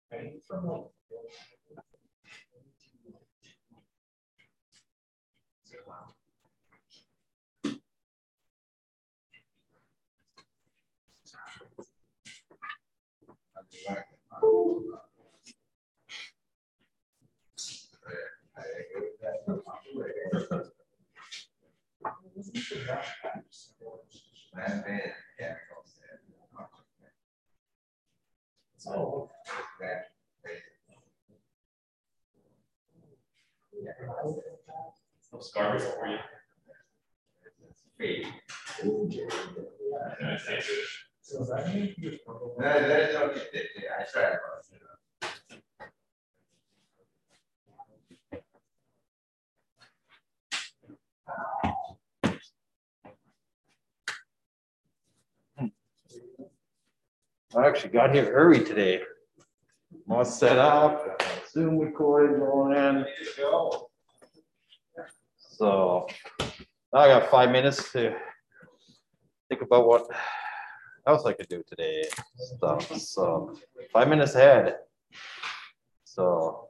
Scarves for you. I tried. I actually got here early today. I'm all set up, Zoom recording going in. So now I got 5 minutes to think about what else I could do today. So 5 minutes ahead. So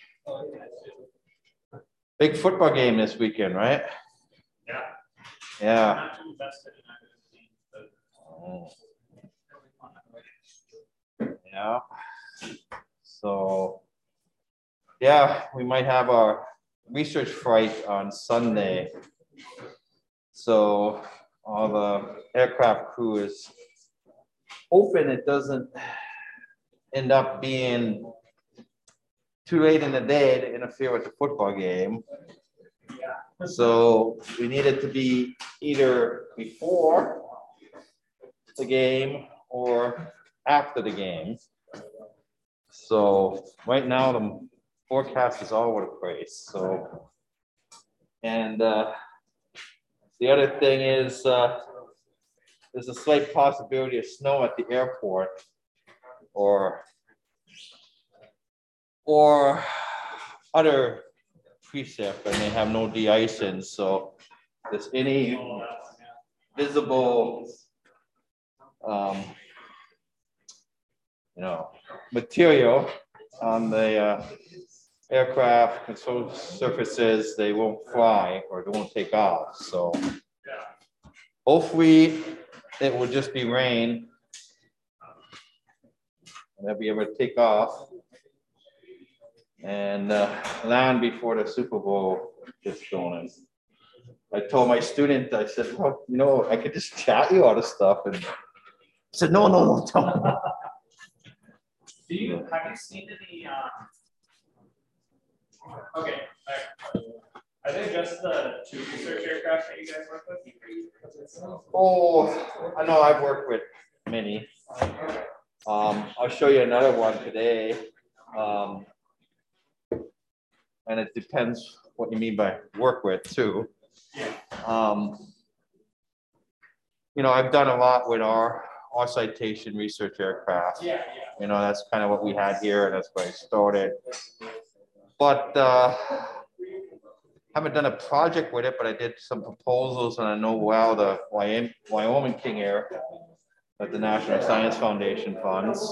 big football game this weekend, right? Yeah. Yeah. Yeah. So yeah, we might have our research flight on Sunday. So all the aircraft crew is hoping it doesn't end up being too late in the day to interfere with the football game. So we need it to be either before the game or after the game. So right now the forecast is all over the place. So, and the other thing is there's a slight possibility of snow at the airport or other precept, and they have no de-icing. So if there's any visible material on the aircraft control surfaces, they won't fly or they won't take off. So hopefully it will just be rain and they'll be able to take off and land before the Super Bowl gets going. I told my student, I said, well, I could just chat you out of stuff. And I said, no, don't. Have you seen any? Okay. Are they just the two research aircraft that you guys work with? Oh, I know I've worked with many. I'll show you another one today. And it depends what you mean by work with too. I've done a lot with our citation research aircraft. That's kind of what we had here, and that's where I started. But haven't done a project with it, but I did some proposals, and I know well the Wyoming King Air that the National Science Foundation funds.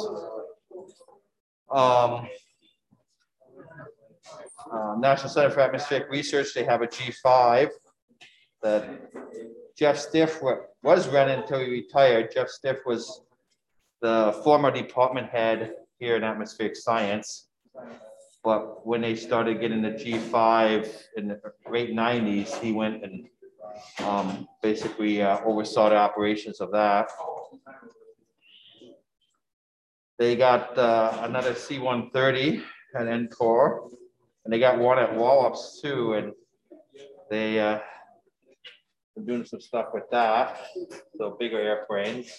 National Center for Atmospheric Research, they have a G5 that Jeff Stiff was running until he retired. Jeff Stiff was the former department head here in atmospheric science. But when they started getting the G5 in the late 90s, he went and basically oversaw the operations of that. They got another C-130 at NCOR, and they got one at Wallops too, and they are doing some stuff with that, so bigger airplanes.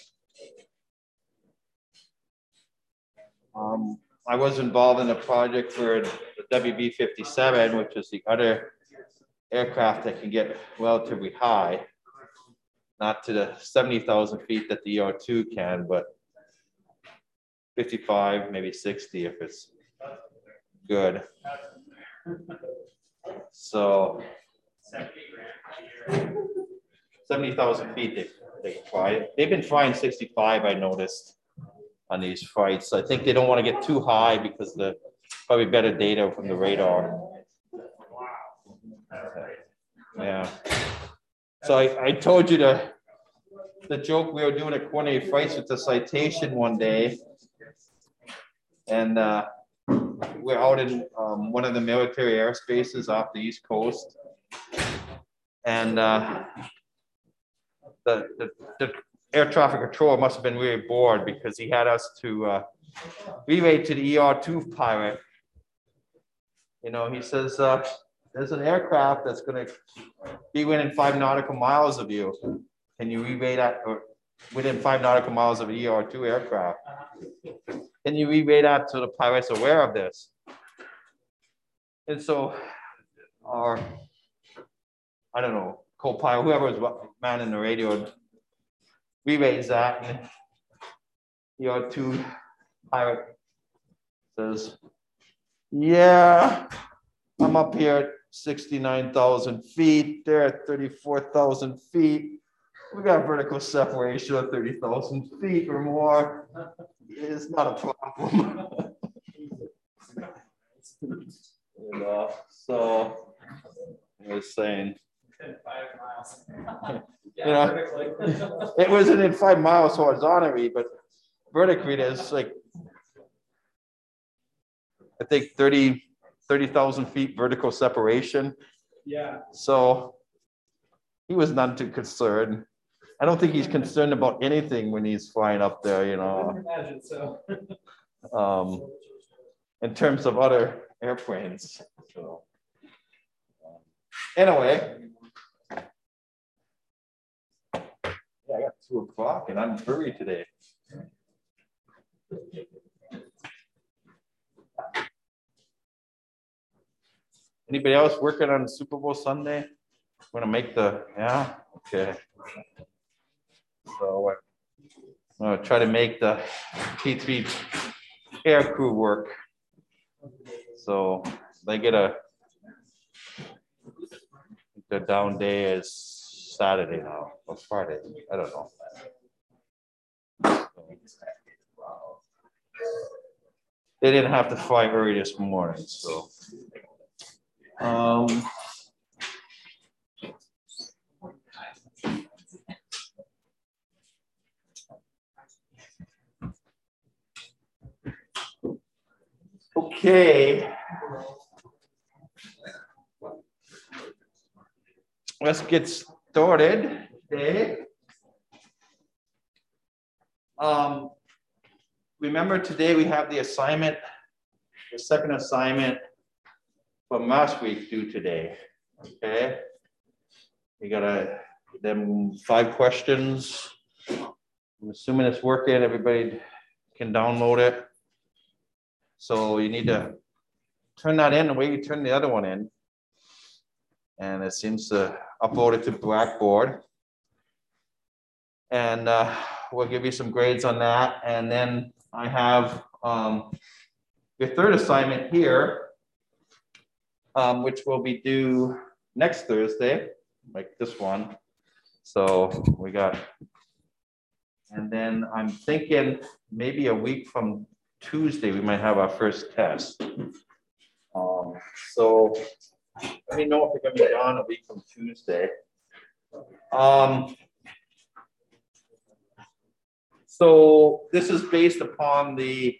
I was involved in a project for the WB-57, which is the other aircraft that can get relatively high, not to the 70,000 feet that the ER2 can, but 55, maybe 60 if it's good. So 70,000 feet they fly. They've been flying 65, I noticed. on these flights. I think they don't want to get too high because the probably better data from the radar. Yeah. So I told you the joke, we were doing a coordinated flights with the Citation one day, and we're out in one of the military airspaces off the East Coast, and the air traffic controller must have been really bored because he had us to relay to the ER2 pilot. You know, he says, there's an aircraft that's going to be within 5 nautical miles of you. Can you relay that, or within 5 nautical miles of an ER2 aircraft? Can you relay that so the pilot's aware of this? And so our, I don't know, co-pilot, whoever was manning the radio, relays that, and ER2 pilot says, yeah, I'm up here at 69,000 feet. They're at 34,000 feet. We got vertical separation of 30,000 feet or more. It's not a problem. So I was saying, 5 miles. You know, it wasn't in 5 miles horizontally, but vertically there's like, I think 30,000 feet vertical separation. Yeah. So he was none too concerned. I don't think he's concerned about anything when he's flying up there, you I know. would imagine so. In terms of other airplanes. So anyway. Yeah, I got 2 o'clock and I'm hurry today. Anybody else working on Super Bowl Sunday? Want to make the, yeah, okay. So I'm gonna try to make the P3 air crew work. So they get the down day is Saturday now, or Friday, I don't know. They didn't have to fly early this morning, so. Okay. Let's get started. Okay. Remember today we have the assignment, the second assignment from last week due today. Okay. We got them 5 questions. I'm assuming it's working. Everybody can download it. So you need to turn that in the way you turn the other one in. And it seems to upload it to Blackboard. And we'll give you some grades on that. And then I have your third assignment here, which will be due next Thursday, like this one. So we got, and then I'm thinking maybe a week from Tuesday, we might have our first test. So let me know if you're gonna be on a week from Tuesday. So this is based upon the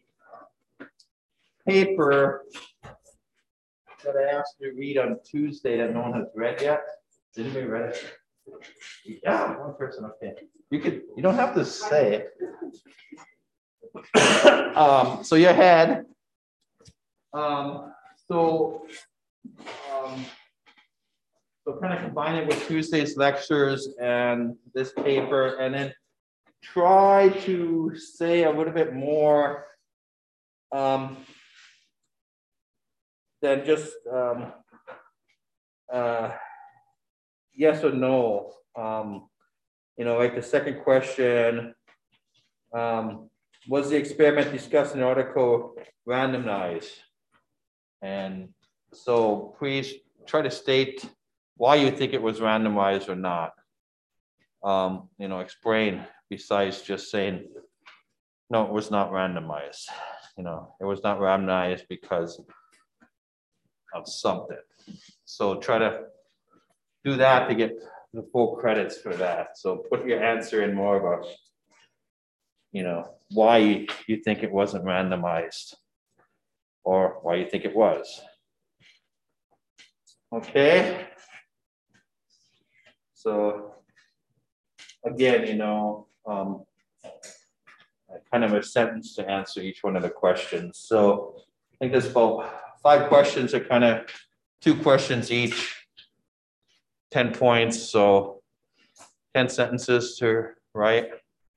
paper that I asked you to read on Tuesday that no one has read yet. Did anybody read it? Yeah, one person, okay. You don't have to say it. So your head. So kind of combine it with Tuesday's lectures and this paper, and then try to say a little bit more than just yes or no. You know, like the second question, was the experiment discussed in the article randomized? And so please try to state why you think it was randomized or not. You know, explain besides just saying No, it was not randomized. You know, it was not randomized because of something. So try to do that to get the full credits for that. So put your answer in more of a, you know, why you think it wasn't randomized or why you think it was. Okay. So again, you know, kind of a sentence to answer each one of the questions. So I think there's about 5 questions, are kind of 2 questions each, 10 points. So 10 sentences to write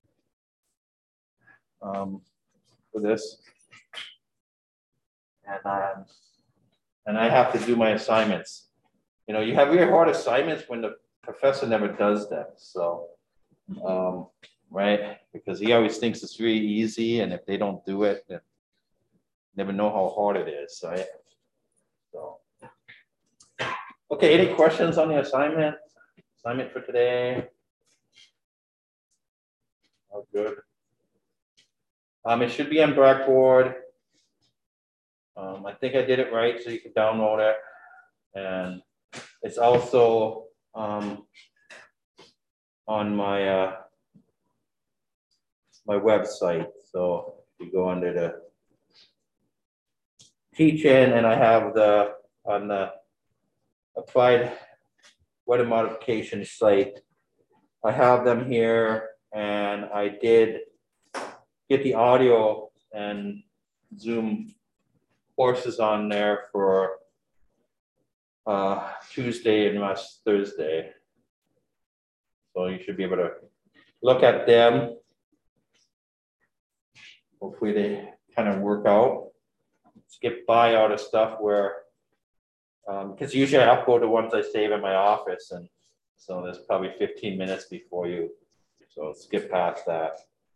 for this. And I have to do my assignments. You know, you have really hard assignments when the professor never does them. So, right? Because he always thinks it's really easy. And if they don't do it, then never know how hard it is, right? So, okay, any questions on the assignment? Assignment for today? Oh, good. It should be on Blackboard. I think I did it right, so you can download it. And it's also on my my website. So you go under the teach-in, and I have on the applied weather modification site. I have them here, and I did get the audio and Zoom courses on there for Tuesday and last Thursday. So you should be able to look at them. Hopefully they kind of work out. Skip by all the stuff where, because usually I upload the ones I save in my office, and so there's probably 15 minutes before you, so skip past that.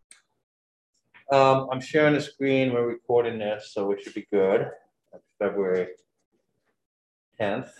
I'm sharing the screen, we're recording this, so we should be good. That's February 10th.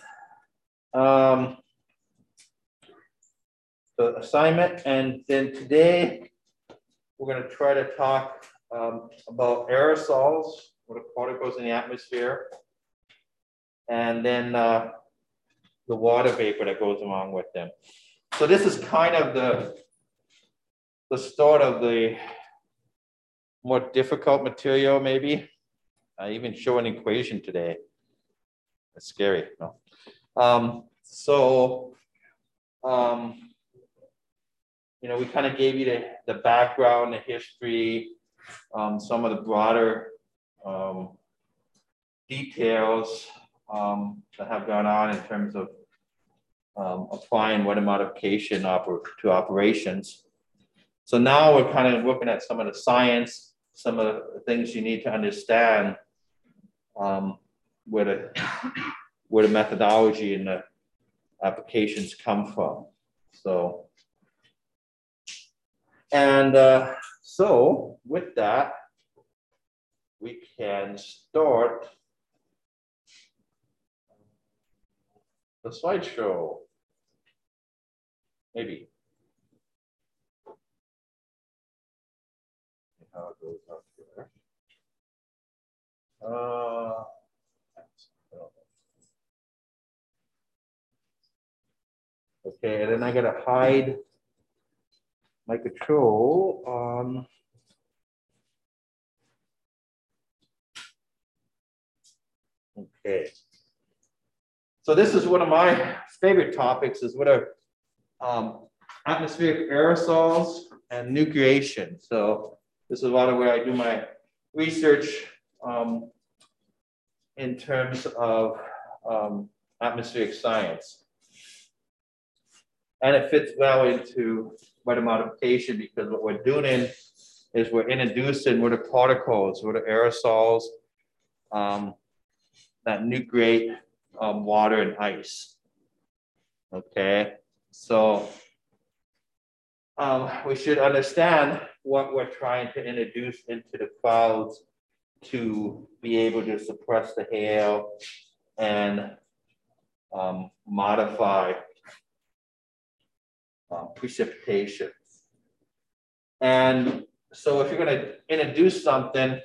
The assignment, and then today we're going to try to talk about aerosols, what are particles in the atmosphere, and then the water vapor that goes along with them. So this is kind of the start of the more difficult material, maybe. I even show an equation today. That's scary. No. You know, we kind of gave you the background, the history, some of the broader details that have gone on in terms of applying weather modification to operations. So now we're kind of looking at some of the science, some of the things you need to understand where the methodology and the applications come from. So, and so with that, we can start the slideshow. Maybe. How it goes up here. Okay, and then I gotta hide my control on okay. So this is one of my favorite topics, is what are atmospheric aerosols and nucleation. So this is a lot of where I do my research in terms of atmospheric science. And it fits well into weather modification, because what we're doing is we're introducing what are particles, what are aerosols that nucleate water and ice. Okay, so we should understand what we're trying to introduce into the clouds to be able to suppress the hail and modify precipitation. And so if you're going to introduce something,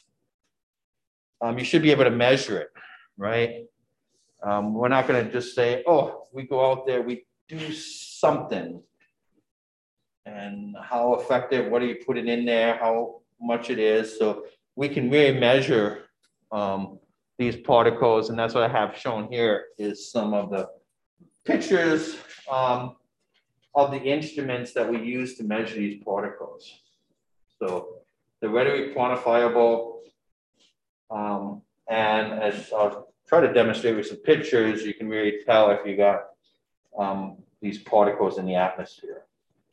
you should be able to measure it, right? We're not going to just say, oh, we go out there, we do something. And how effective, what are you putting in there, how much it is. So we can really measure these particles. And that's what I have shown here is some of the pictures of the instruments that we use to measure these particles. So they're readily quantifiable. And as I'll try to demonstrate with some pictures, you can really tell if you got these particles in the atmosphere.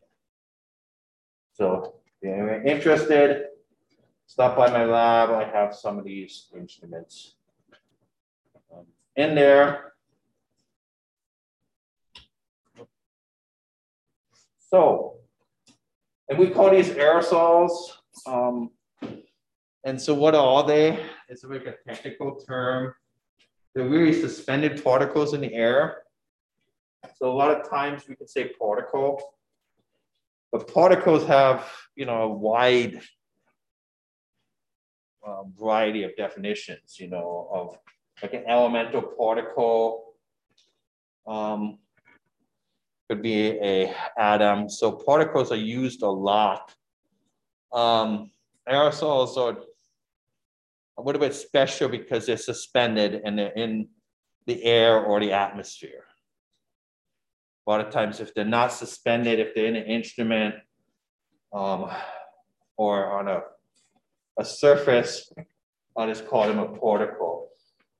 So if you're interested, stop by my lab. I have some of these instruments in there. So, and we call these aerosols. And so what are they? It's like a technical term. They're really suspended particles in the air. So a lot of times we can say particle, but particles have, you know, a wide variety of definitions, you know, of like an elemental particle, could be a atom. So particles are used a lot. Aerosols are a little bit special because they're suspended and they're in the air or the atmosphere. A lot of times if they're not suspended, if they're in an instrument or on a surface, I'll just call them a particle.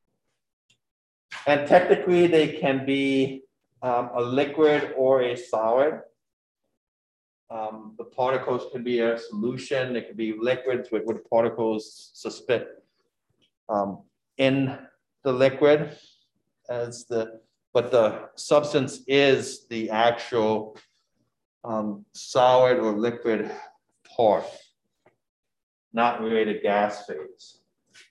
And technically they can be a liquid or a solid. The particles can be a solution. They can be liquids with particles suspend in the liquid as but the substance is the actual solid or liquid part, not really the gas phase.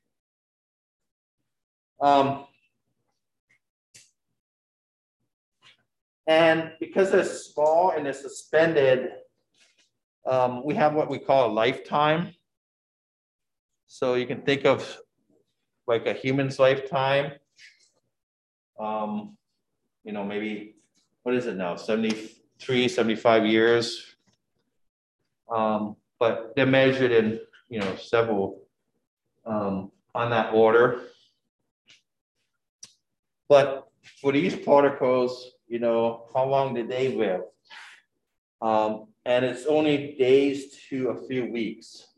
And because they're small and they're suspended, we have what we call a lifetime. So you can think of like a human's lifetime. You know, maybe, what is it now? 73, 75 years. But they're measured in, you know, several on that order. But for these particles, you know, how long did they live? And it's only days to a few weeks.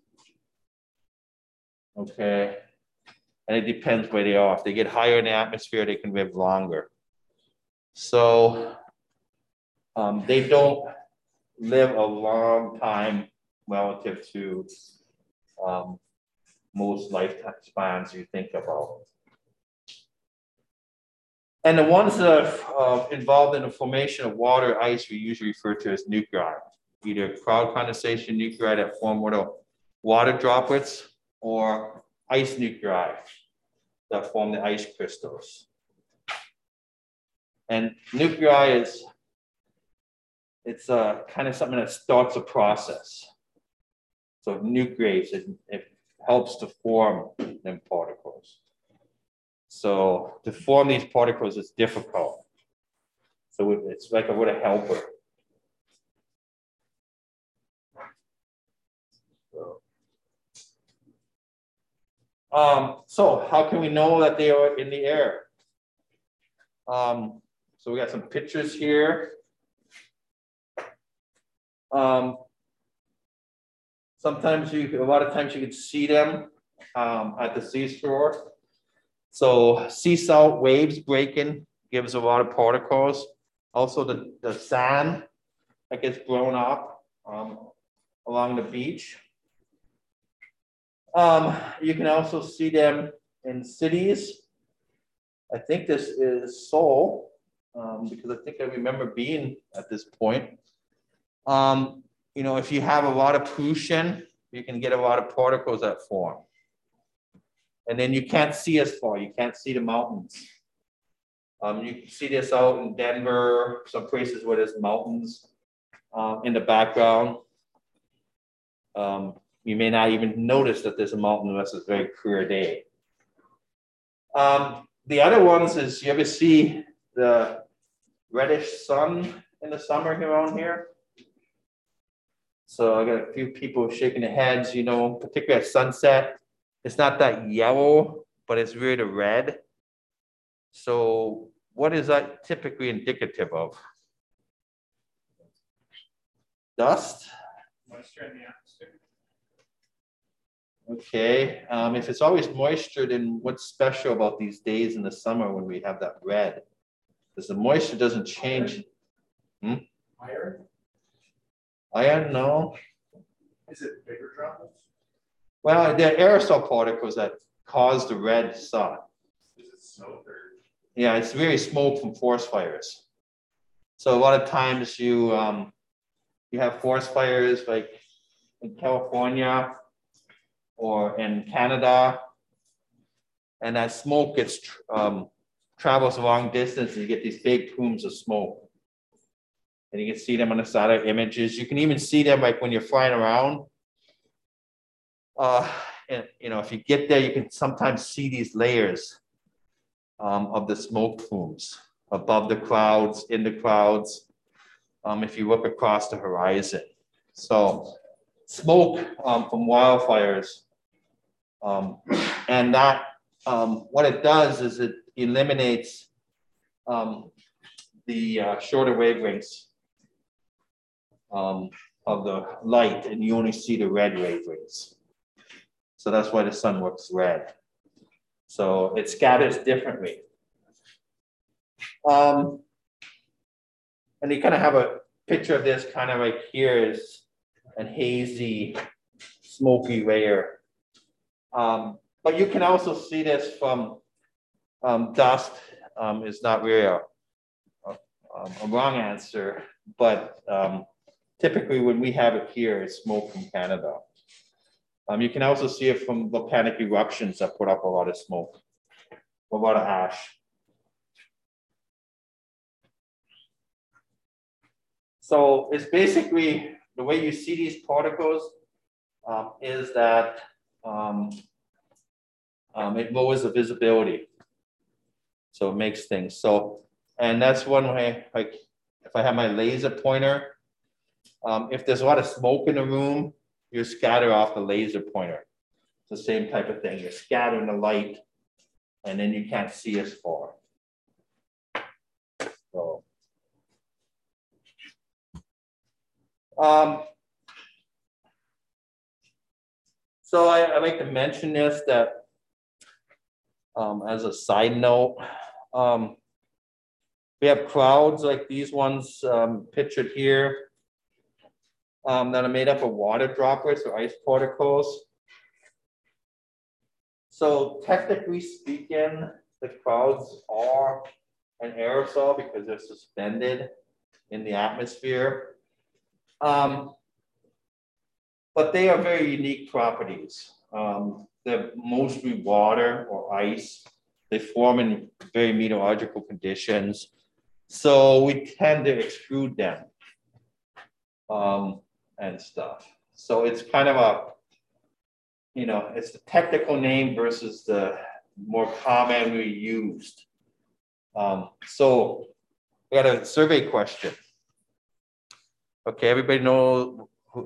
Okay. And it depends where they are. If they get higher in the atmosphere, they can live longer. So they don't live a long time relative to most lifetime spans you think about. And the ones that are involved in the formation of water, ice, we usually refer to as nuclei, either cloud condensation nuclei that form little water droplets or ice nuclei that form the ice crystals. And nuclei is, it's kind of something that starts a process. So nucleates, it helps to form them particles. So to form these particles is difficult. So it's like a little helper. So how can we know that they are in the air? So we got some pictures here. Sometimes a lot of times you can see them at the seashore. So sea salt waves breaking gives a lot of particles. Also the sand that gets blown up along the beach. You can also see them in cities. I think this is Seoul, because I think I remember being at this point. You know, if you have a lot of pollution, you can get a lot of particles that form. And then you can't see as far, you can't see the mountains. You can see this out in Denver, some places where there's mountains in the background. You may not even notice that there's a mountain unless it's a very clear day. The other ones is, you ever see the reddish sun in the summer around here? So I got a few people shaking their heads, you know, particularly at sunset. It's not that yellow, but it's really red. So what is that typically indicative of? Dust? Moisture in the atmosphere. Okay, if it's always moisture, then what's special about these days in the summer when we have that red? Because the moisture doesn't change. Iron? Iron, no. Is it bigger droplets? Well, they're aerosol particles that cause the red sun. Is it smoke or? Yeah, it's really smoke from forest fires. So a lot of times you have forest fires like in California or in Canada, and that smoke gets travels a long distance, and you get these big plumes of smoke. And you can see them on the side of images. You can even see them like when you're flying around. And you know, if you get there, you can sometimes see these layers of the smoke plumes above the clouds, in the clouds, if you look across the horizon. So smoke from wildfires, and that what it does is it eliminates the shorter wavelengths of the light, and you only see the red wavelengths. So that's why the sun looks red. So it scatters differently. And you kind of have a picture of this kind of like here is a hazy, smoky layer. But you can also see this from dust. Is not really a wrong answer, but typically when we have it here, it's smoke from Canada. You can also see it from volcanic eruptions that put up a lot of smoke, a lot of ash. So it's basically the way you see these particles is that it lowers the visibility. So it makes things so, and that's one way, like if I have my laser pointer, if there's a lot of smoke in the room, you scatter off the laser pointer. It's the same type of thing. You're scattering the light, and then you can't see as far. So, I like to mention this that as a side note, we have clouds like these ones pictured here. That are made up of water droplets or ice particles. So technically speaking, the clouds are an aerosol because they're suspended in the atmosphere. But they are very unique properties. They're mostly water or ice. They form in very meteorological conditions. So we tend to extrude them. And stuff. So it's kind of a, you know, it's the technical name versus the more commonly used. So we got a survey question. Okay, everybody know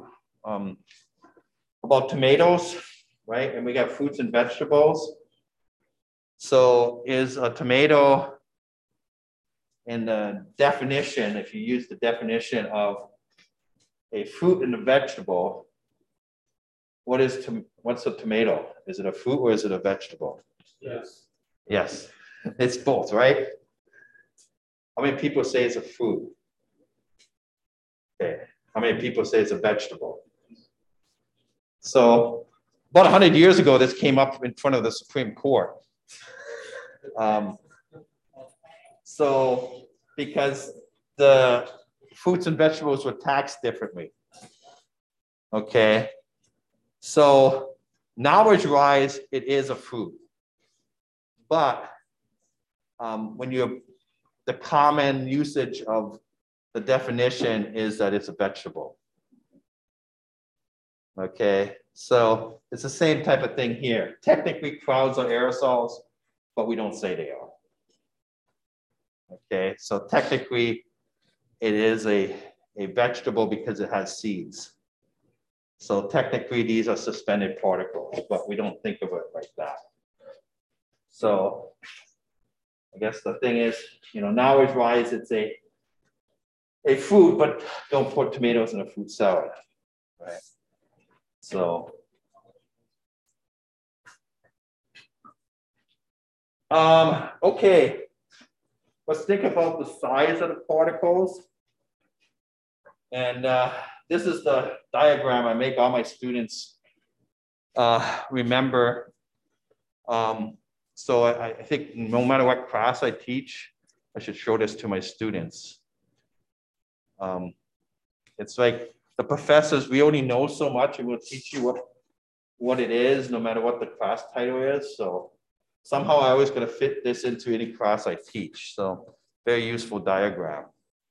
about tomatoes, right? And we got fruits and vegetables. So is a tomato in the definition, if you use the definition of a fruit and a vegetable, what's a tomato? Is it a fruit or is it a vegetable? Yes. Yes, it's both, right? How many people say it's a fruit? Okay, how many people say it's a vegetable? So about 100 years ago, this came up in front of the Supreme Court. So because the fruits and vegetables were taxed differently. Okay, so knowledge-wise, it is a fruit, but when the common usage of the definition is that it's a vegetable. Okay, so it's the same type of thing here. Technically, clouds are aerosols, but we don't say they are. Okay, so technically, it is a vegetable because it has seeds. So technically, these are suspended particles, but we don't think of it like that. So I guess the thing is, nowadays it's a fruit, but don't put tomatoes in a fruit salad, right? So, okay, let's think about the size of the particles. And this is the diagram I make all my students remember. So I think no matter what class I teach, I should show this to my students. It's like the professors, we only know so much, and we'll teach you what it is, no matter what the class title is. So somehow I always gonna fit this into any class I teach. So very useful diagram.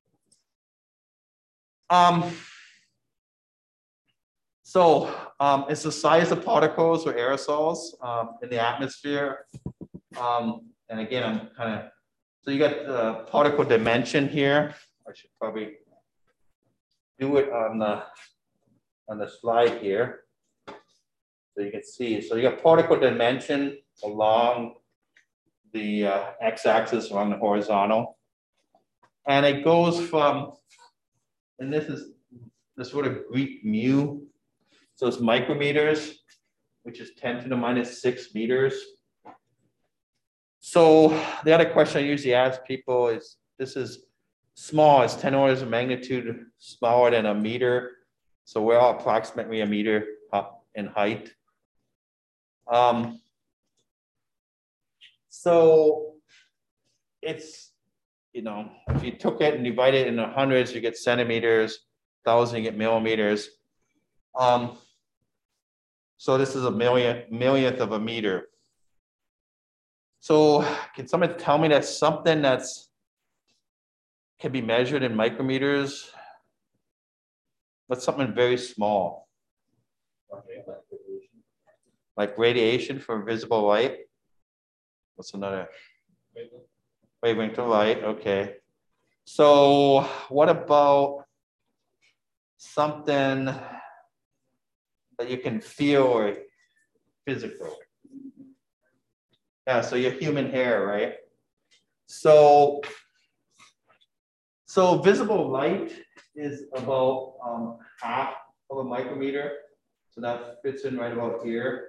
It's the size of particles or aerosols in the atmosphere. And again, I'm so you got the particle dimension here. I should probably do it on the slide here, so you can see. So you got particle dimension along the x-axis, along the horizontal, and it goes from, and this is the sort of Greek mu, so it's micrometers, which is 10 to the minus 6 meters. So the other question I usually ask people is, this is small, it's 10 orders of magnitude smaller than a meter. So we're all approximately a meter up in height. So it's, if you took it and divided it into hundreds, you get centimeters, 1,000, you get millimeters. So this is a millionth of a meter. So can someone tell me that's something can be measured in micrometers? What's something very small? Like radiation from visible light? What's another? Wavelength of light, okay. So what about something that you can feel or physical? Yeah, so your human hair, right? So visible light is about half of a micrometer. So that fits in right about here.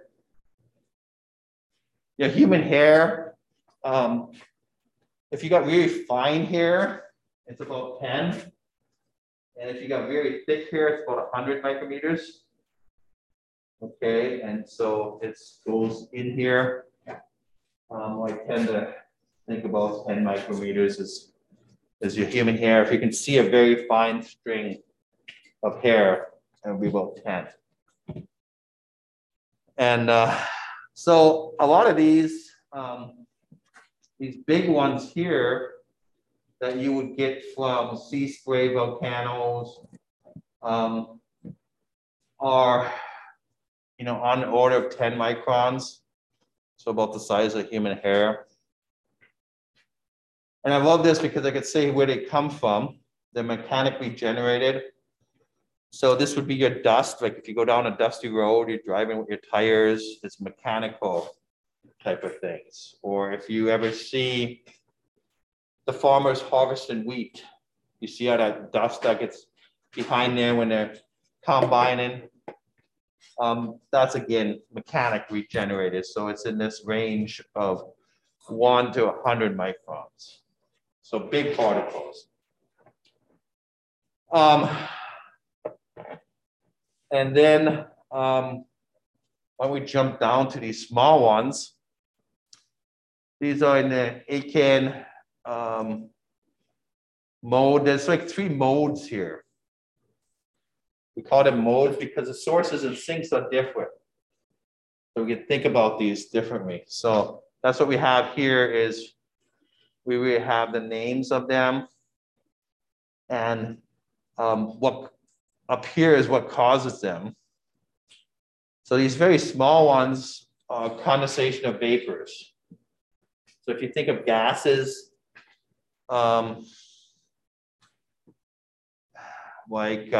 Yeah, human hair, if you got really fine hair, it's about 10. And if you got very thick hair, it's about 100 micrometers. Okay, and so it goes in here. I tend to think about 10 micrometers as your human hair. If you can see a very fine string of hair, it'll be about 10. And so a lot of these big ones here that you would get from sea spray volcanoes are, on the order of 10 microns. So about the size of human hair. And I love this because I could say where they come from. They're mechanically generated. So this would be your dust. Like if you go down a dusty road, you're driving with your tires, it's mechanical type of things. Or if you ever see the farmers harvesting wheat, you see how that dust that gets behind there when they're combining. That's again mechanically generated. So it's in this range of 1 to 100 microns. So big particles. And then when we jump down to these small ones, these are in the Akan mode. There's like 3 modes here. We call them modes because the sources and sinks are different. So we can think about these differently. So that's what we have here is we will have the names of them. And what up here is what causes them. So these very small ones are condensation of vapors. So if you think of gases, like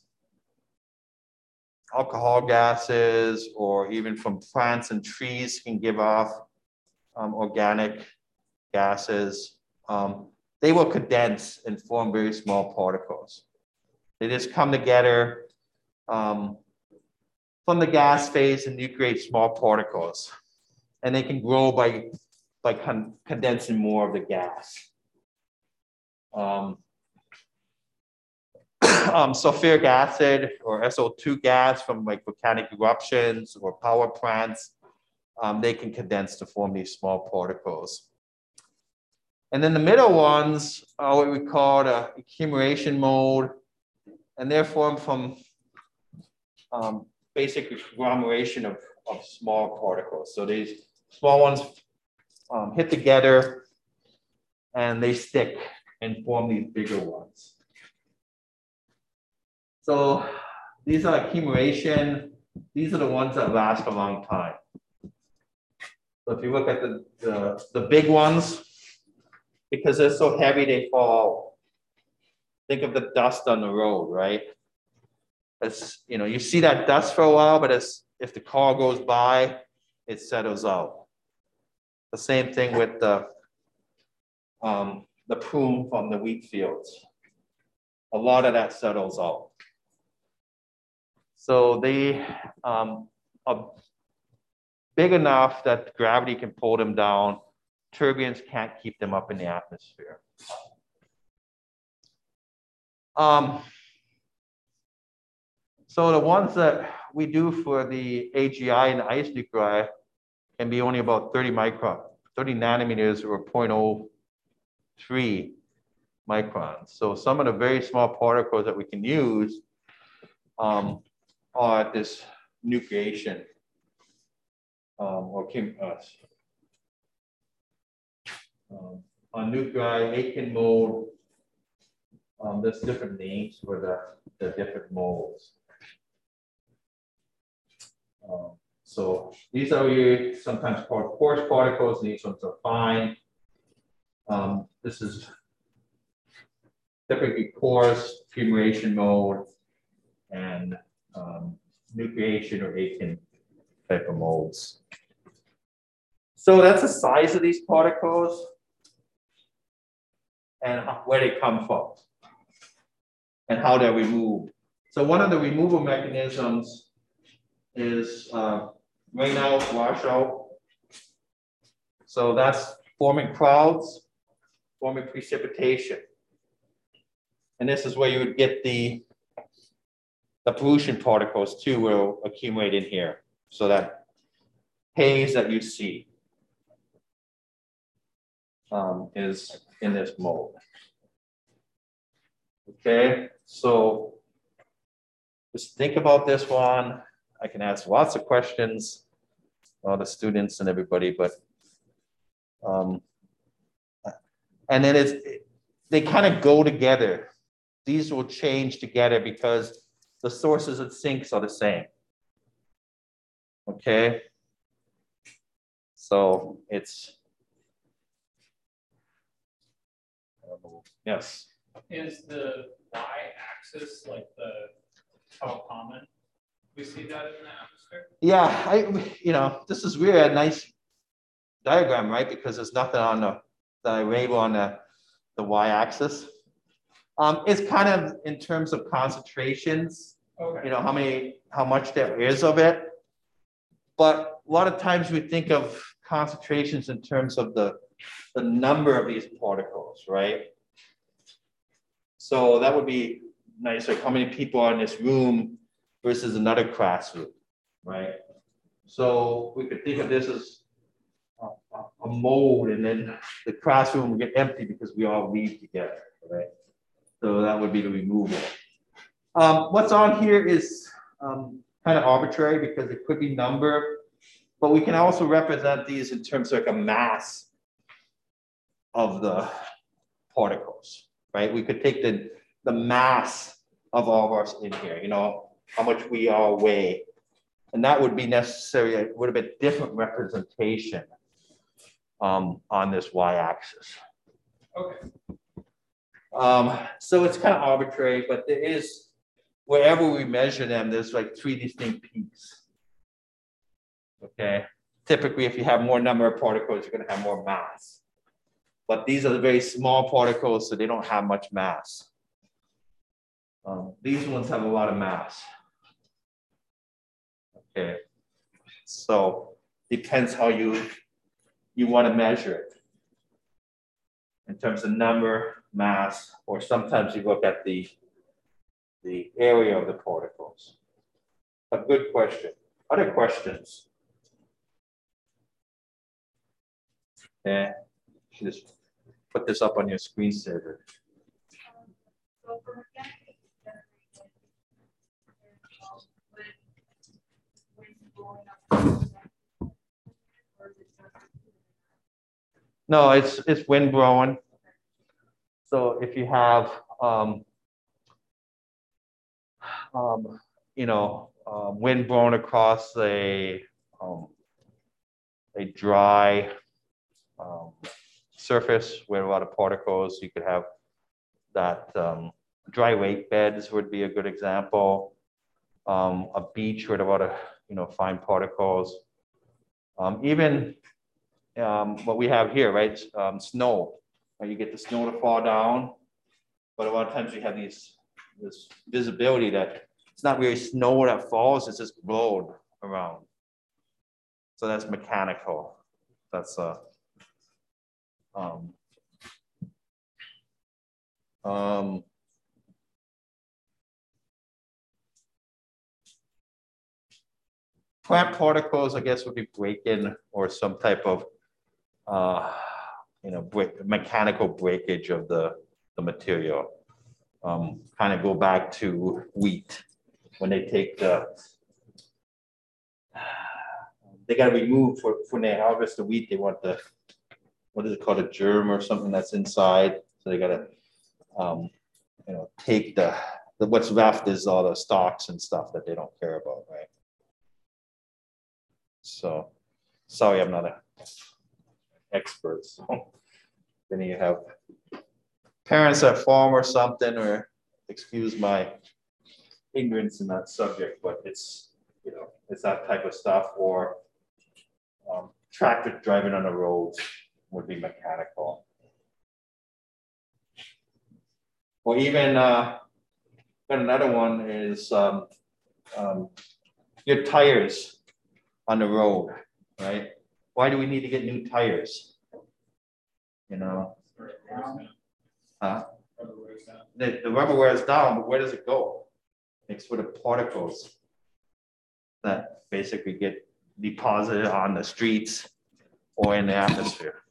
alcohol gases, or even from plants and trees can give off organic gases. They will condense and form very small particles. They just come together from the gas phase and you create small particles. And they can grow by condensing more of the gas. Sulfuric acid or SO2 gas from like volcanic eruptions or power plants, they can condense to form these small particles. And then the middle ones are what we call the accumulation mode, and they're formed from basic agglomeration of small particles. So these small ones hit together and they stick and form these bigger ones. So these are accumulation. These are the ones that last a long time. So if you look at the big ones, because they're so heavy, they fall. Think of the dust on the road, right? It's, you know, you see that dust for a while, but if the car goes by, it settles out. The same thing with the plume from the wheat fields. A lot of that settles out. So they are big enough that gravity can pull them down. Turbines can't keep them up in the atmosphere. So the ones that we do for the AGI and the ice nuclei can be only about 30 nanometers or 0.03 microns. So some of the very small particles that we can use are at this nucleation on nuclei, Aitken mode. There's different names for the different modes. So these are sometimes called coarse particles, and these ones are fine. This is typically coarse accumulation mode and nucleation or Aitken type of modes. So that's the size of these particles and where they come from and how they're removed. So one of the removal mechanisms is rainout, washout. So that's forming clouds, forming precipitation. And this is where you would get the pollution particles too will accumulate in here. So that haze that you see is in this mode. Okay, so just think about this one. I can ask lots of questions, all the students and everybody, but and then they kind of go together. These will change together because the sources of sinks are the same. Okay, so it's yes. Is the y-axis like how common we see that in the atmosphere? Yeah, this is really a nice diagram, right? Because there's nothing on the label on the y-axis. It's kind of in terms of concentrations. Okay. How much there is of it. But a lot of times we think of concentrations in terms of the number of these particles, right? So that would be nice, like how many people are in this room versus another classroom, right? So we could think of this as a mode, and then the classroom would get empty because we all leave together, right? So that would be the removal. What's on here is kind of arbitrary because it could be number, but we can also represent these in terms of like a mass of the particles, right? We could take the mass of all of us in here, how much we all weigh. And that would be necessary, it would have been different representation on this y-axis. Okay. So it's kind of arbitrary, but there is, wherever we measure them, there's like 3 distinct peaks. Okay. Typically, if you have more number of particles, you're going to have more mass. But these are the very small particles, so they don't have much mass. These ones have a lot of mass. Okay. So depends how you want to measure it. In terms of number, mass, or sometimes you look at the area of the particles. A good question. Other questions? Okay. Just put this up on your screensaver. So for mechanical when blowing up, or is it just No, it's wind blowing. So if you have wind blowing across a dry surface with a lot of particles, you could have that. Dry lake beds would be a good example. A beach with a lot of fine particles. Even what we have here, right? Snow. You get the snow to fall down, but a lot of times you have this visibility that it's not really snow that falls; it's just blown around. So that's mechanical. That's plant particles, I guess, would be break-in or some type of mechanical breakage of the material. Kind of go back to wheat when they take they got to remove when they harvest the wheat. They want the, what is it called, a germ or something that's inside. So they got to take the what's left is all the stalks and stuff that they don't care about, right? So sorry, I'm not an expert. So then you have parents that farm or something, or excuse my ignorance in that subject, but it's it's that type of stuff. Or tractor driving on the roads would be mechanical. Or even another one is your tires on the road, right? Why do we need to get new tires? Huh? The rubber wears down, but where does it go? It's with the particles that basically get deposited on the streets or in the atmosphere.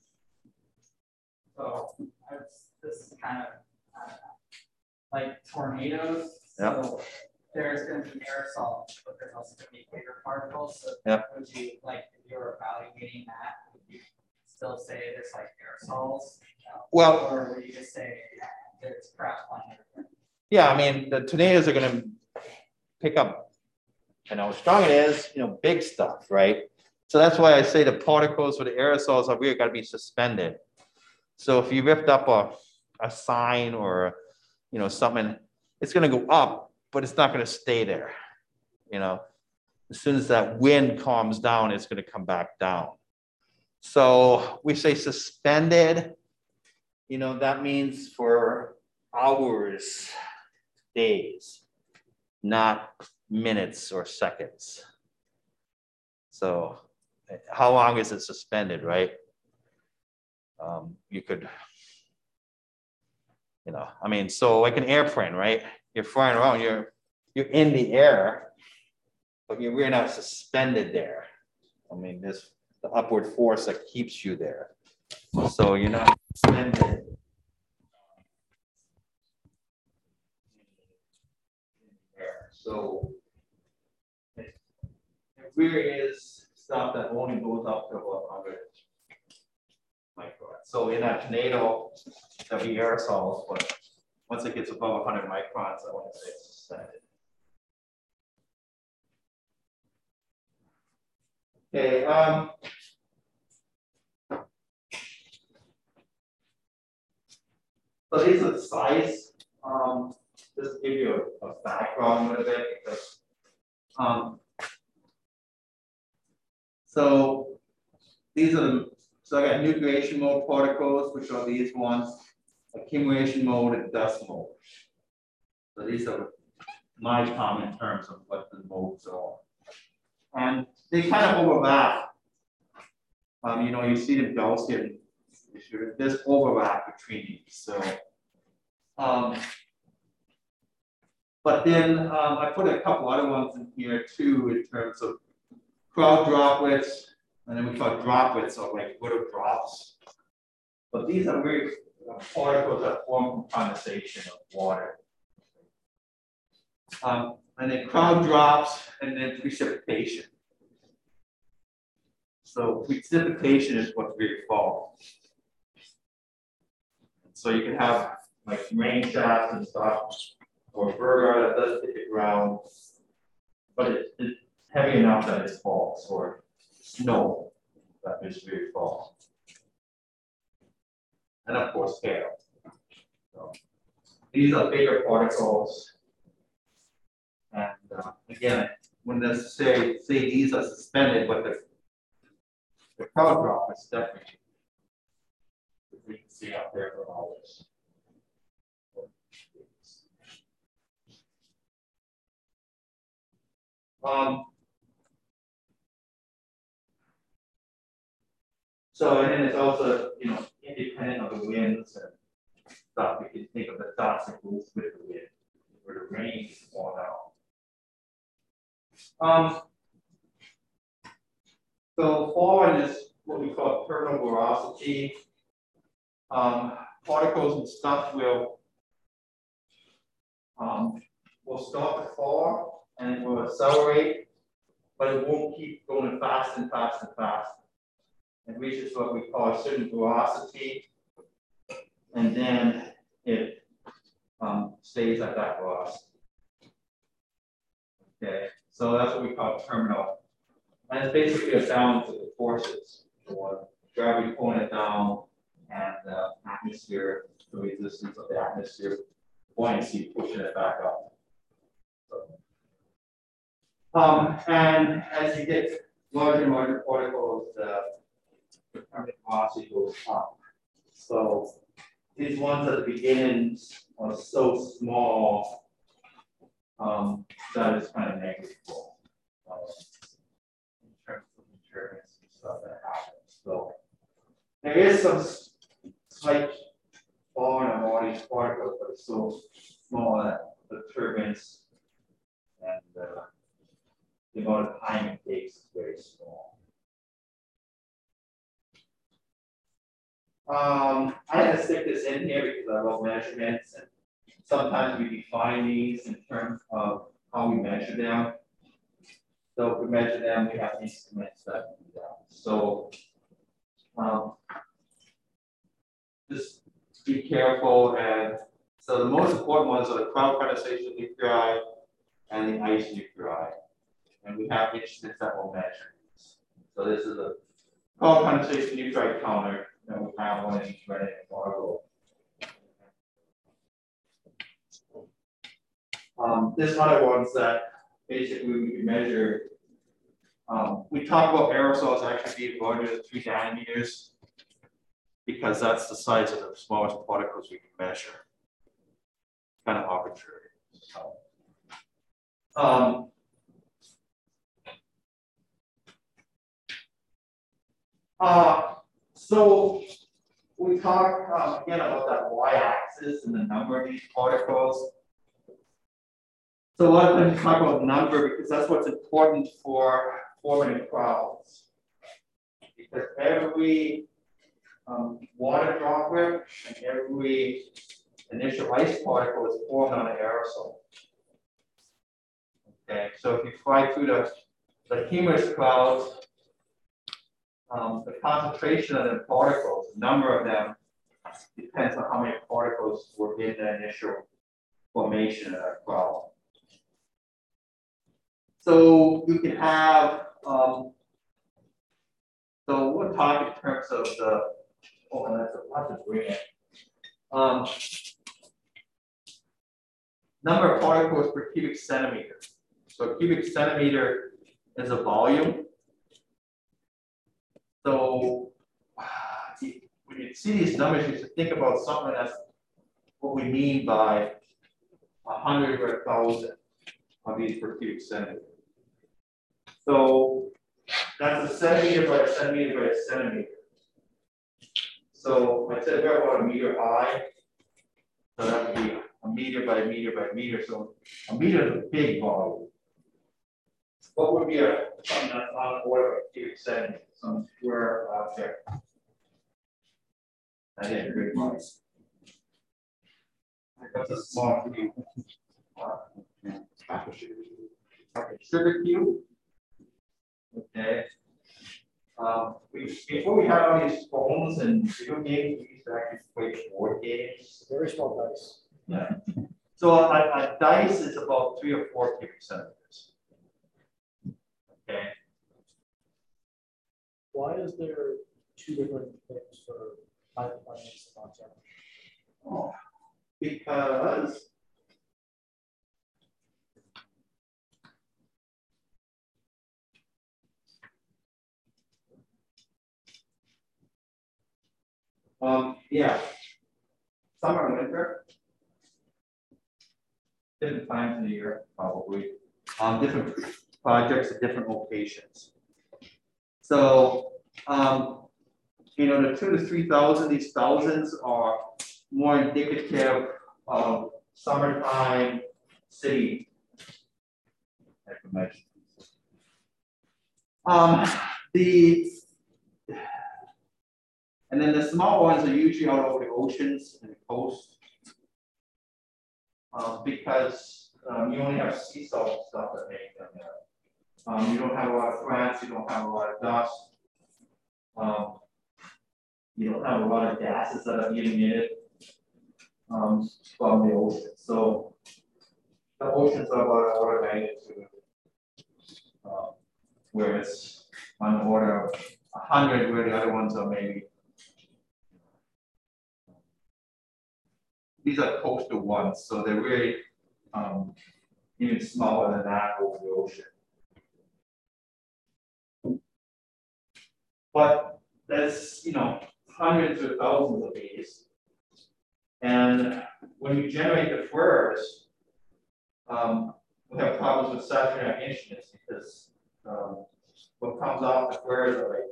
So this is kind of like tornadoes. Yep. So there's going to be aerosols, but there's also going to be bigger particles. So yep. Would you, like, if you're evaluating that, would you still say there's like aerosols? Well, or would you just say there's crap flying everywhere? Yeah, I mean, the tornadoes are going to pick up, how strong it is, big stuff, right? So that's why I say the particles or the aerosols are really got to be suspended. So if you lift up a sign or, something, it's going to go up, but it's not going to stay there. As soon as that wind calms down, it's going to come back down. So we say suspended, that means for hours, days, not minutes or seconds. So how long is it suspended, right? You could, so like an airplane, right? You're flying around, you're in the air, but you're really not suspended there. There's the upward force that keeps you there. So you're not suspended. So it really is stuff that only goes up to about 100 microns. So in that tornado, there'll be aerosols, but once it gets above 100 microns, I want to say it's suspended. Okay, so these are the size, just to give you a background a little bit, because, so these are the, so I got nucleation mode particles, which are these ones, accumulation mode and dust mode. So these are my common terms of what the modes are. And they kind of overlap. You know, you see the Gaussian issue, there's overlap between these. So, but then I put a couple other ones in here too, in terms of cloud droplets, and then we call droplets of like little drops. But these are very particles that form from condensation of water. And then cloud drops, and then precipitation. So precipitation is what really falls. So you can have like rain showers and stuff, or burger that does hit the ground, but it's heavy enough that it falls, or snow that is really falls. And of course, hail. So these are bigger particles. And again, when they say these are suspended, but the cloud drop is definitely, we can see out there for all this. So, and then it's also, you know, independent of the winds and stuff. You can think of the dots that move with the wind, where the rain is falling out. So forward is what we call terminal velocity. Particles and stuff will start to fall and it will accelerate, but it won't keep going fast and fast and fast. It reaches what we call a certain velocity, and then it stays at that velocity. Okay, so that's what we call terminal. And it's basically a balance of the forces, or gravity pulling it down, and the atmosphere, the resistance of the atmosphere, buoyancy pushing it back up. So, and as you get larger and larger particles, the terminal velocity goes up. So these ones at the beginnings are so small that it's kind of negligible. In terms of insurance and stuff that happens. So there is some slight falling of all these particles, but it's so small that the turbines and the amount of time it takes is very small. I had to stick this in here because I love measurements, and sometimes we define these in terms of how we measure them. So if we measure them, we have instruments that do that. So just be careful. And so the most important ones are the cloud condensation nuclei and the ice nuclei. And we have instruments that will measure these. So this is a cloud condensation nuclei counter, and we have one in each ready particle. There's other ones that basically we can measure. We talk about aerosols actually being larger than 3 nanometers because that's the size of the smallest particles we can measure. Kind of arbitrary. So we talk again about that y-axis and the number of these particles. So a lot of times we talk about number because that's what's important for forming clouds. Because every water droplet and every initial ice particle is formed on an aerosol. Okay, so if you fly through the cumulus clouds, the concentration of the particles, the number of them, depends on how many particles were in the initial formation of that cloud. So you can have we'll talk in terms of the, oh, and that's a lot to bring it. Number of particles per cubic centimeter. So a cubic centimeter is a volume. So when you see these numbers, you should think about something that's what we mean by 100 or 1,000 of these per cubic centimeter. So that's a centimeter by a centimeter by a centimeter. So I said we're about a meter high. So that would be a meter by a meter by a meter. So a meter is a big volume. What would be a something that's on the order of a cubic centimeter? Some square object. That is a big volume. That's a small cube. Sugar cube. Okay. Before we had all these phones and video games, we used to actually play board games. Very small dice. Yeah. So a dice is about 3 or 4 cubic centimeters. Okay. Why is there two different things for high finance and object? Oh, because yeah, summer and winter, different times in the year, probably, different projects at different locations. So, you know, the 2,000 to 3,000, these thousands are more indicative of summertime city information. And then the small ones are usually out over the oceans and the coast, because you only have sea salt stuff that make them there. You don't have a lot of plants, you don't have a lot of dust, you don't have a lot of gases that are getting in it from the ocean. So the oceans are about an order of magnitude, where it's on the order of 100, where the other ones are maybe. These are coastal ones, so they're really even smaller than that over the ocean. But there's, you know, hundreds or thousands of these. And when you generate the FWRs, we have problems with saturating instruments because what comes off the FWRs are like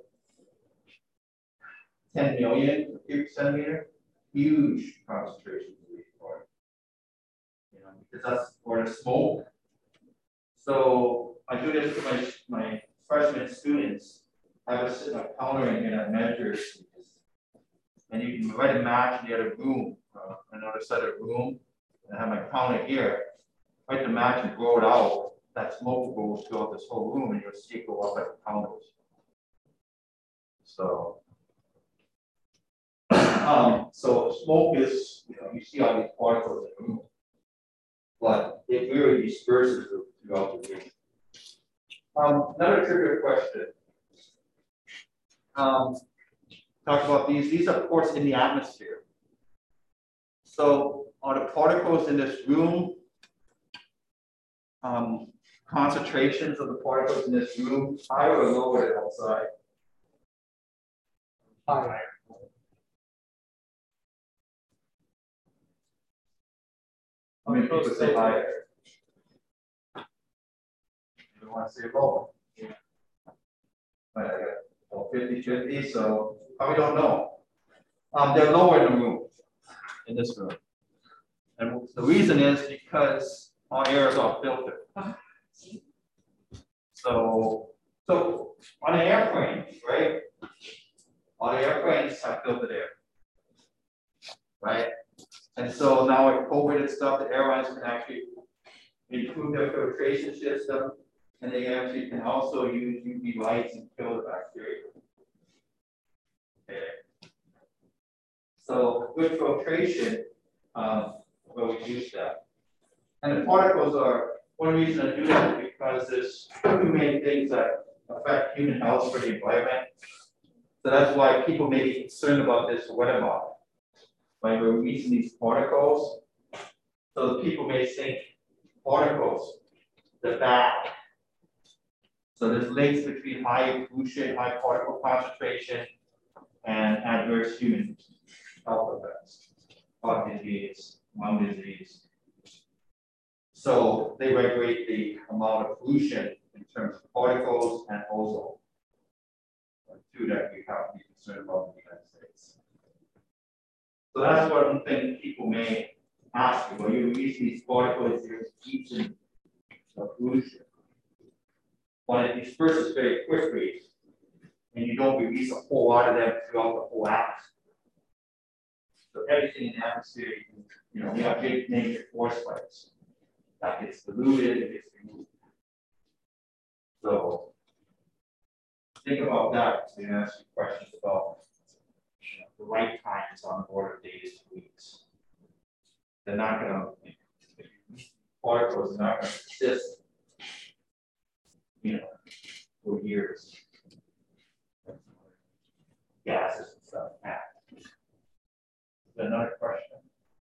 10 million per cubic centimeter, huge concentrations. You know, because that's for the smoke. So I do this to my freshman students. I would sit on a counter and I measure, and you can write a match in the other room, another side of the room, and I have my counter here. Write the match and blow it out. That smoke goes throughout this whole room, and you'll see it go up at the counters. So. So smoke is, you know, you see all these particles in the room, but it really disperses throughout the room. Another trivia question. Talk about these. These are, of course, in the atmosphere. So are the particles in this room, concentrations of the particles in this room higher or lower than outside? Higher. How many people say higher? You want to say lower? Yeah. But I got 50-50, so we don't know. They're lower in the room, in this room. And the reason is because our air is all filtered. So on an airplane, right? All the airplanes have filtered air, right? And so now with COVID and stuff, the airlines can actually improve their filtration system, and they actually can also use UV lights and kill the bacteria. Okay. So with filtration, we'll use that. And the particles are, one reason to do that is because there's two main things that affect human health for the environment. So that's why people may be concerned about this weather model. Right, we're releasing these particles. So people may think particles, they're bad. So there's links between high pollution, high particle concentration, and adverse human health effects, heart disease, lung disease. So they regulate the amount of pollution in terms of particles and ozone. Two that we have to be concerned about in the United States. So that's one thing people may ask you. Well, you release these particles, there's heat and pollution. But it disperses very quickly, and you don't release a whole lot of them throughout the whole atmosphere. So everything in the atmosphere, you know, we have big major forest fires. That gets diluted, it gets removed. So think about that when you ask you questions about the right times on the order of days to weeks. They're not going to, particles are not going to persist, you know, for years. Gases and stuff. Is there another question?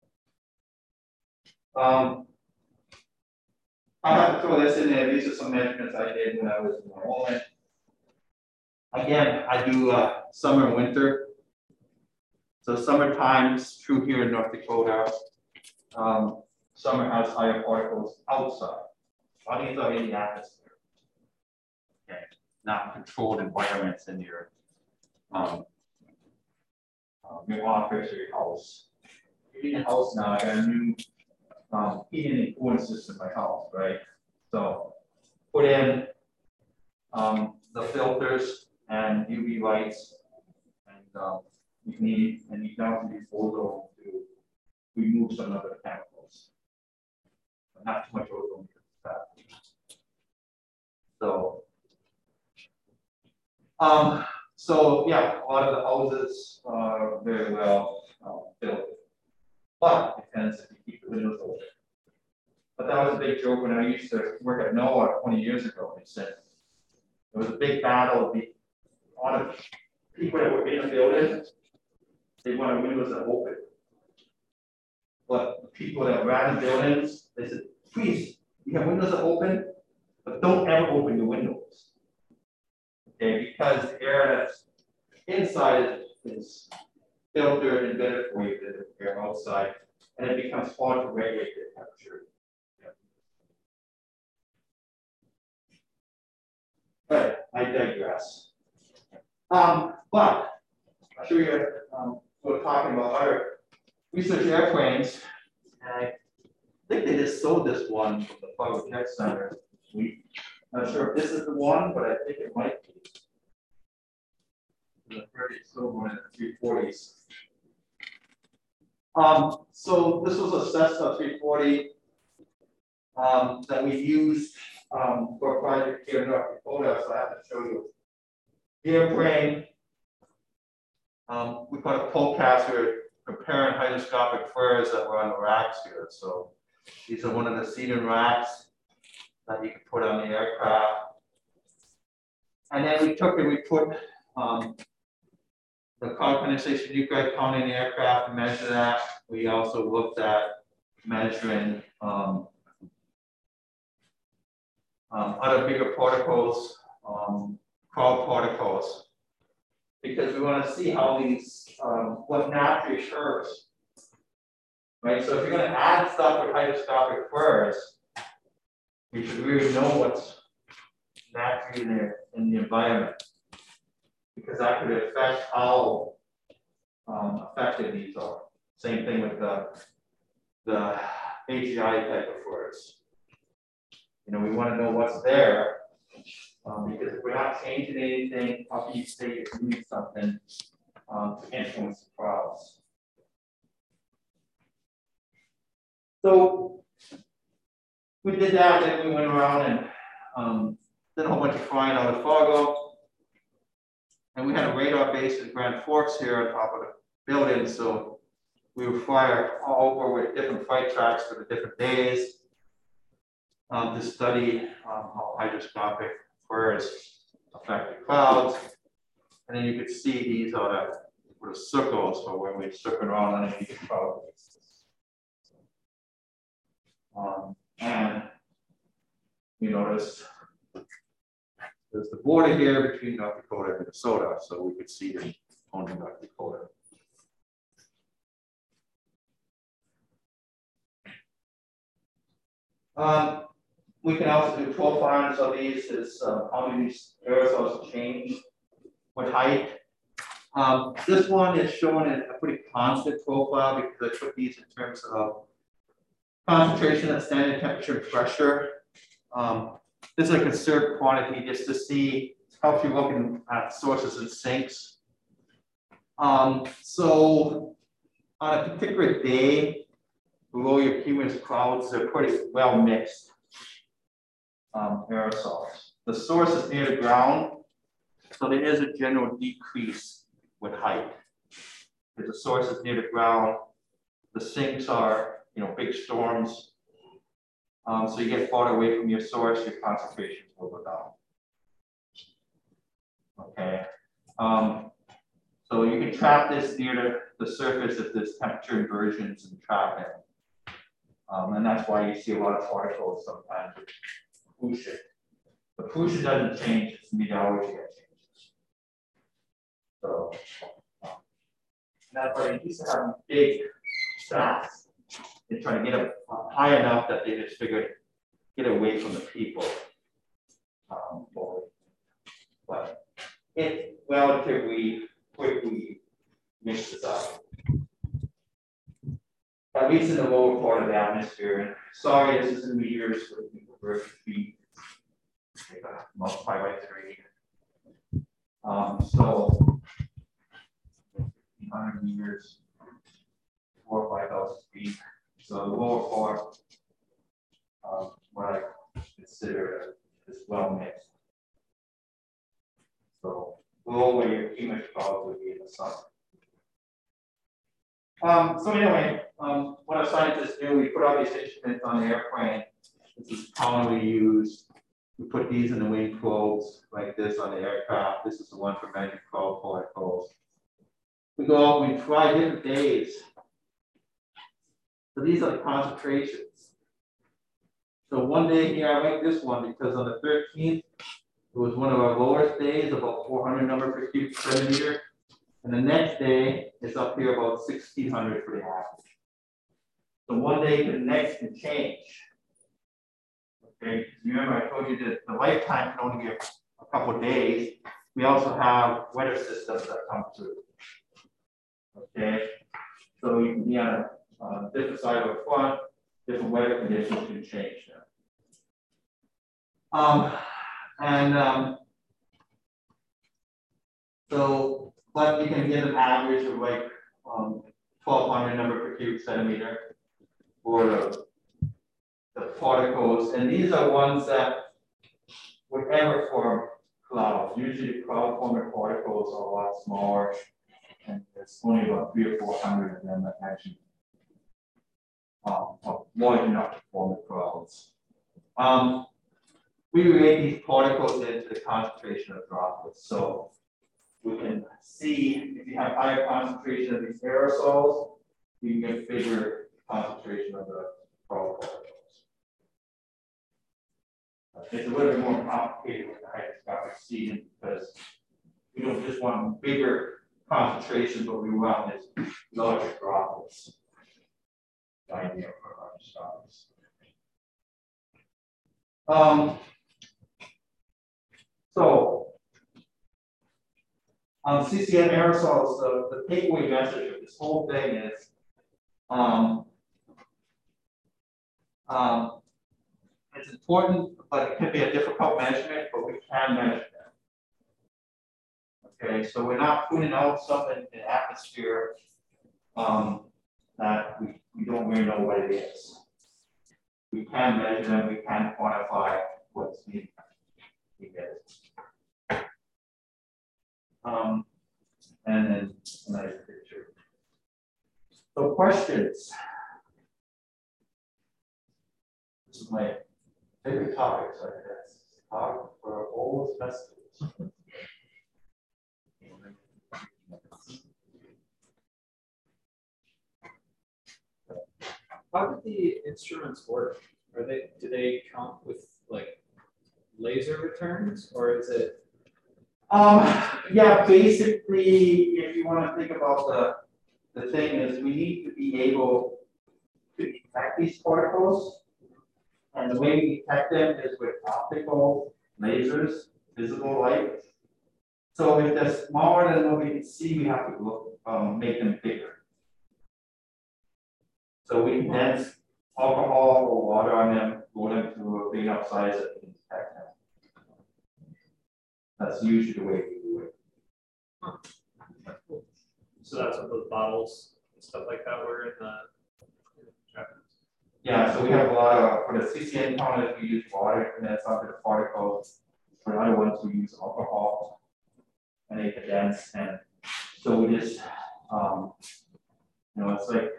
I have to throw this in there. These are some measurements I did when I was in Wyoming. Again, I do summer and winter. So summertime is true here in North Dakota. Summer has higher particles outside. A lot of these are in the atmosphere. Okay, not controlled environments in your office or your house. You're in a house now. I got a new heating and cooling system in my house, right? So put in the filters and UV lights, and you need to use ozone to remove some of the chemicals. But not too much ozone because it's bad. So yeah, a lot of the houses are very well built, but it depends if you keep the windows open. But that was a big joke when I used to work at NOAA 20 years ago. They said there was a big battle. A lot of people that were in the building, they wanted windows that open. But the people that ran the buildings, they said, please, you have windows that open, but don't ever open your windows. Okay, because the air that's inside is filtered and better for you than the air outside, and it becomes hard to regulate the temperature. But I digress. But I'll show you, we're talking about other research airplanes, and I think they just sold this one from the Flight Jet Center this week. Not sure if this is the one, but I think it might be. The Frigate Silver in the 340s. So this was a Cessna 340 that we used for a project here in North Dakota, so I have to show you the airplane. We put a polecaster comparing hydroscopic furs that were on the racks here. So these are one of the seating racks that you can put on the aircraft. And then we took and we put the carbon condensation nuclide count in the aircraft and measure that. We also looked at measuring other bigger particles, cloud particles, because we want to see how these, what naturally occurs, right? So if you're going to add stuff with hydroscopic furs, you should really know what's naturally in the environment, because that could affect how effective these are. Same thing with the AGI type of furs. You know, we want to know what's there, because if we're not changing anything, how can you say you're doing something to influence the trials? So we did that, then we went around and did a whole bunch of flying out of Fargo. And we had a radar base in Grand Forks here on top of the building, so we would fly all over with different flight tracks for the different days to study how hydroscopic furs affect the clouds. And then you could see these are the circles for when we circle around underneath the cloud bases. And you notice there's the border here between North Dakota and Minnesota, so we could see them on North Dakota. We can also do profiles of these, is how do these aerosols change with height. This one is showing a pretty constant profile because I took these in terms of concentration at standard temperature and pressure. This is a conserved quantity just to see, helps you looking at sources and sinks. So on a particular day, below your cumulus clouds, they're pretty well mixed aerosols. The source is near the ground, so there is a general decrease with height. If the source is near the ground, the sinks are, big storms. So you get farther away from your source, your concentrations will go down. Okay. So you can trap this near the surface if there's temperature inversions and trapping. And that's why you see a lot of particles sometimes with pollution. But pollution doesn't change, it's meteorology that changes. So that's why they used to have big stacks. They're trying to get up high enough that they just figured get away from the people. But it relatively quickly mixes up. At least in the lower part of the atmosphere. And sorry, this is in meters, so we convert to feet. Multiply by 3. So 1,500 meters, 4,000 or 5,000 feet. So the lower part of what I consider is well mixed. So below where your cumulus clouds would be in the sun. So anyway, what our scientists do, we put all these instruments on the airplane. This is commonly used. We put these in the wing probes like this on the aircraft. This is the one for measuring cloud particles. We go out, we try different days. So these are the concentrations. So one day here, I like this one because on the 13th, it was one of our lowest days, about 400 number per cubic centimeter. And the next day, it's up here about 1,600 for the average. So one day to the next can change. Okay, remember I told you that the lifetime can only be a couple of days. We also have weather systems that come through. Okay, so you can be on a different side of the front, different weather conditions can change them. So, but you can get an average of like 1,200 number per cubic centimeter for the particles, and these are ones that would ever form clouds. Usually cloud forming particles are a lot smaller, and there's only about 300 or 400 of them that actually are large enough to form the clouds. We relate these particles into the concentration of droplets. So we can see if you have higher concentration of these aerosols, you can get bigger concentration of the cloud particles. It's a little bit more complicated with the hygroscopic seeding because we don't just want bigger concentration, but we want is larger droplets. The idea for hygroscopics. So CCM aerosols, the takeaway message of this whole thing is it's important, but it can be a difficult measurement, but we can measure them. Okay, so we're not putting out something in the atmosphere that we don't really know what it is. We can measure them, we can quantify what's needed. And then another picture. So questions. This is my favorite topic, so that's talk for all semesters. How did the instruments work? Do they count with like laser returns, or is it? Yeah, basically, if you want to think about the thing is we need to be able to detect these particles. And the way we detect them is with optical lasers, visible light. So if they're smaller than what we can see, we have to look, make them bigger. So we condense alcohol or water on them, blow them to a big enough size that we can detect them. That's usually the way we do it. So that's what those bottles and stuff like that were in the. Yeah, so we have a lot of, for the CCN counters, we use water and that's under the particles. For the other ones, we use alcohol and they condense. And so we just, it's like,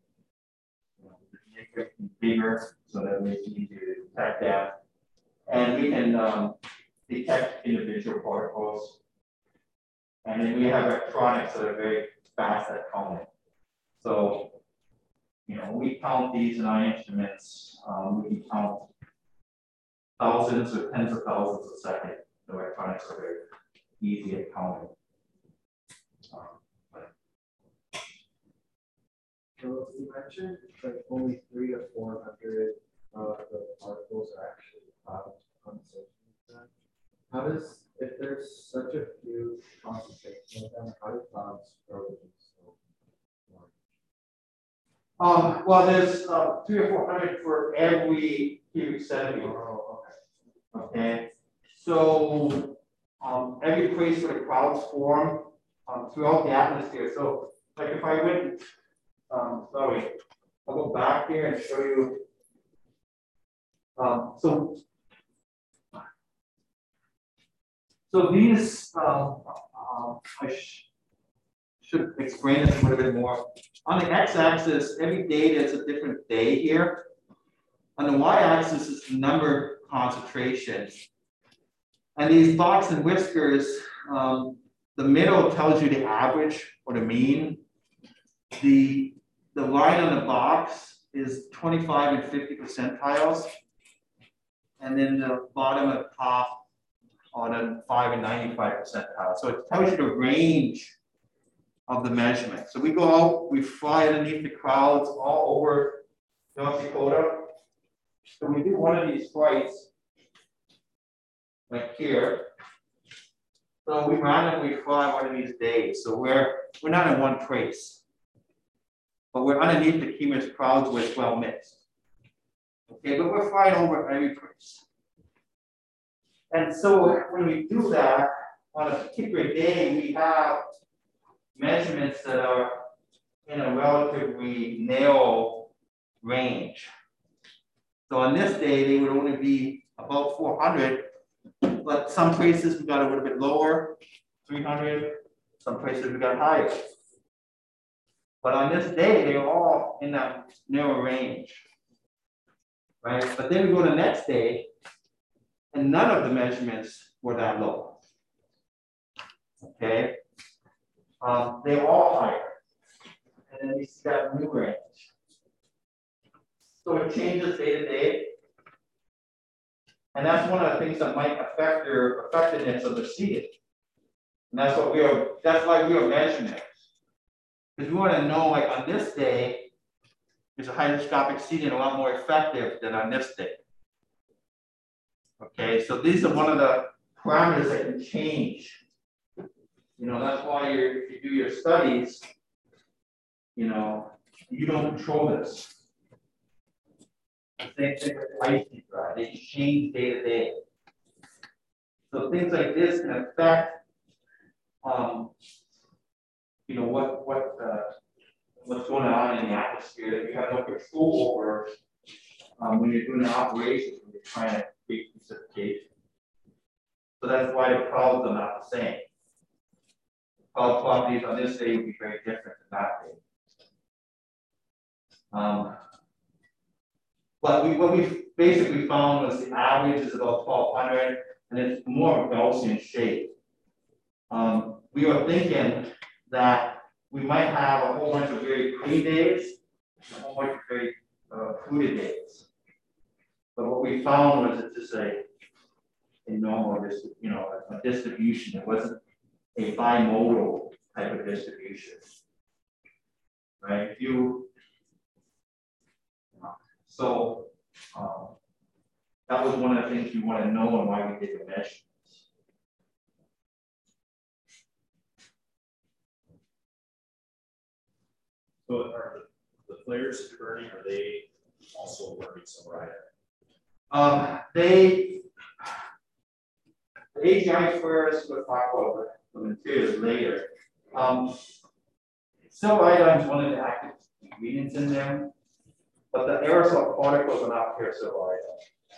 make it bigger so that it makes it easier to detect that. And we can detect individual particles. And then we have electronics that are very fast at counting. So, we count these in our instruments. We can count thousands or tens of thousands a second. The electronics are very easy at counting. So you mentioned like only 300 to 400 of the particles are actually cloud concentration. How does, if there's such a huge concentration of them, how do clouds grow so large? Well, there's 300 or 400 for every cubic centimeter. Oh, Okay, so every place where the clouds form throughout the atmosphere. So, like if I went, sorry, I'll go back here and show you. So these, I should explain this a little bit more. On the x-axis, every day there's a different day here. On the y-axis is the number concentration. And these dots and whiskers, the middle tells you the average or the mean. The line on the box is 25 and 50 percentiles. And then the bottom of the top are the 5 and 95 percentiles. So it tells you the range of the measurement. So we go out, we fly underneath the clouds all over North Dakota. So we do one of these flights, like here. So we randomly fly one of these days. So we're not in one place, but we're underneath the cumulus clouds where it's well mixed. Okay, but we're flying over every place. And so when we do that, on a particular day, we have measurements that are in a relatively narrow range. So on this day, they would only be about 400, but some places we got a little bit lower, 300, some places we got higher. But on this day, they're all in that narrow range, right? But then we go to the next day, and none of the measurements were that low, okay? They're all higher, and then we see that new range. So it changes day to day. And that's one of the things that might affect your effectiveness of the seeding. And that's why we are measuring it. Because we want to know, like on this day, is a hydroscopic seeding a lot more effective than on this day. Okay, so these are one of the parameters that can change. That's why if you do your studies, you don't control this. Same thing with the ice dry, they change day to day. So things like this can affect, what's going on in the atmosphere that you have no control over when you're doing the operations, when you're trying to create precipitation. So that's why the clouds are not the same. Cloud properties on this day would be very different than that day. But what we basically found was the average is about 1,200, and it's more of a Gaussian shape. We were thinking that we might have a whole bunch of very clean days, a whole bunch of very fluididates. But what we found was it's just a normal, a distribution. It wasn't a bimodal type of distribution, right? If you, so that was one of the things we want to know and why we did the measurements. So are the flares that you're burning, are they also burning some right? The AGI flares, we'll talk about the materials later. Silver iodine is one of the active ingredients in them, but the aerosol particles are not pure silver iodine.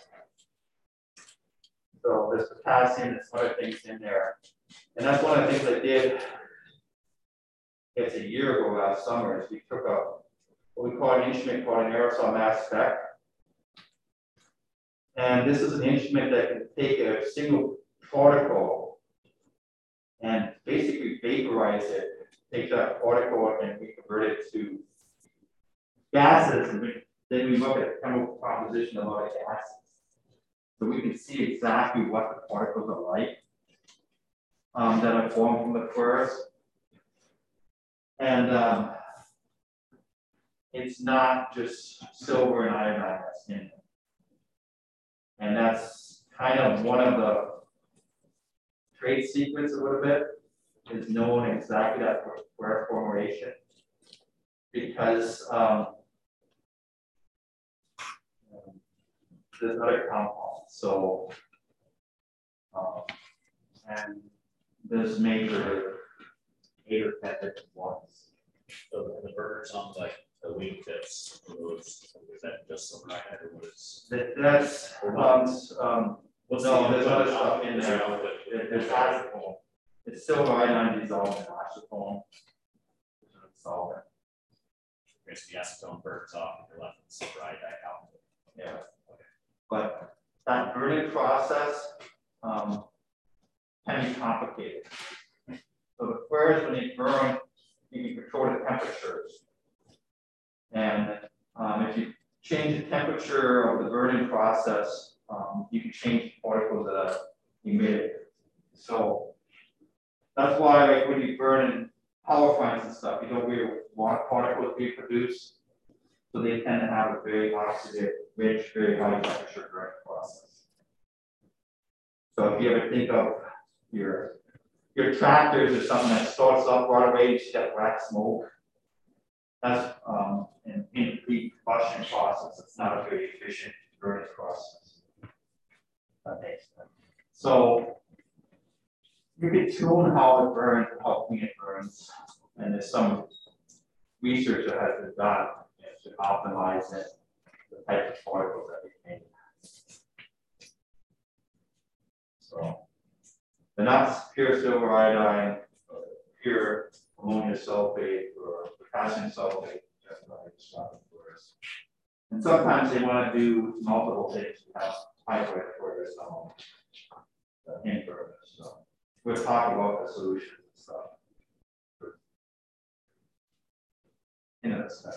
So there's potassium, there's other things in there. And that's one of the things I did, it's a year ago last summer, is we took what we call an instrument called an aerosol mass spec. And this is an instrument that can take a single particle and basically vaporize it, take that particle and we convert it to gases, and then we look at the chemical composition of other gases. So we can see exactly what the particles are like that are formed from the fluors. And it's not just silver and iodine that's in it. And that's kind of one of the trade secrets a little bit, is knowing exactly that flare formation. Because there's other compounds. So, and there's major 8 or 10 different ones. So the burner sounds like the wingtips, is that just some right or what is? That's What's no, the there's other other stuff in there. There's acetone. It's silver iodine dissolved in acetone. Solvent. Okay, so the acetone burns off and you're left with silver iodine out. Yeah. Okay. But that burning process can be complicated. So the flares, when they burn, you can control the temperatures. And if you change the temperature of the burning process, you can change the particles that are emitted. So that's why, like, when you burn in power plants and stuff, you don't really want particles being produced. So they tend to have a very oxidative, rich, very high temperature burning process. So if you ever think of your tractors or something that starts up right away, you see that black smoke. That's an incomplete combustion process. It's not a very efficient burning process. That makes sense. So you can tune how it burns and how clean it burns. And there's some research that has been done to optimize it, the type of particles that we make. So they're not pure silver iodine, pure ammonium sulfate, or potassium sulfate, just like I described first. And sometimes they want to do multiple things to have hybrid for this inverter. So we'll talk about the solutions and stuff in a second.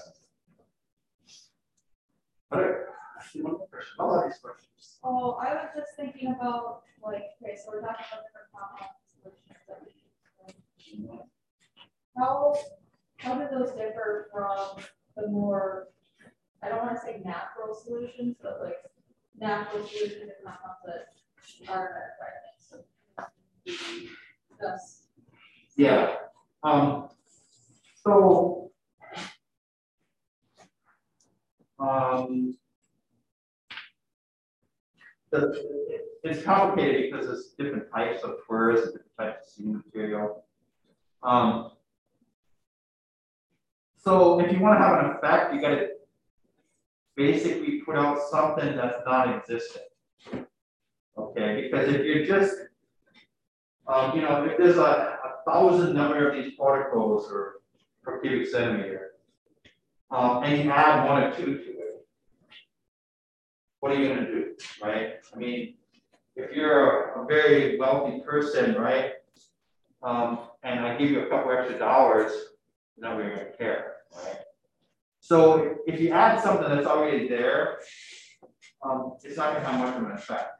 All of these questions. Oh, I was just thinking about, like, okay, so we're talking about different compound solutions that we use. Right? How do those differ from the more, I don't want to say natural solutions, but like natural solutions and compounds that are environments? Thus. Yeah. So it's complicated because there's different types of fluors and different types of seed material. So if you want to have an effect, you got to basically put out something that's non-existent. Okay, because if you're just, if there's a 1,000 number of these particles or per cubic centimeter, and you add 1 or 2 to it, what are you going to do, right? I mean, if you're a very wealthy person, right, and I give you a couple extra dollars, nobody going to care, right? So if you add something that's already there, it's not gonna have much of an effect.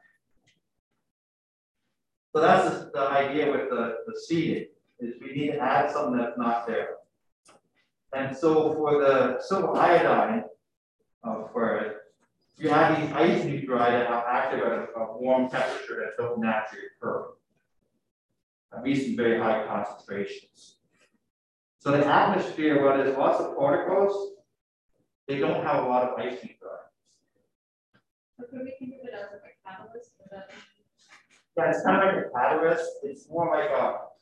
So that's the idea with the seeding, is we need to add something that's not there. And so for the silver iodine, you have these ice nuclei that are active at a warm temperature that don't naturally occur, at least in very high concentrations. So the atmosphere, where there's lots of particles, they don't have a lot of ice nuclei. So could we think of it as like a catalyst? Or that Yeah, it's kind of like a catalyst. It's more like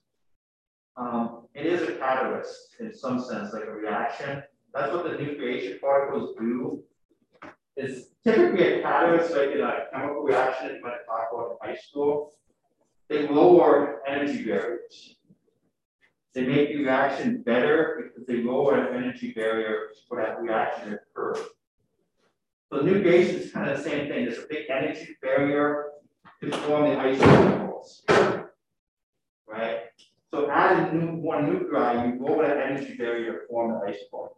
it is a catalyst in some sense, like a reaction. That's what the nucleation particles do. Is typically a catalyst, like in a chemical reaction, you might talk about in high school. They lower energy barriers. They make the reaction better because they lower an energy barrier for that reaction to occur. So nucleation is kind of the same thing. There's a big energy barrier to form the ice particles, right? So adding one nuclei, you lower that energy barrier to form the ice particles.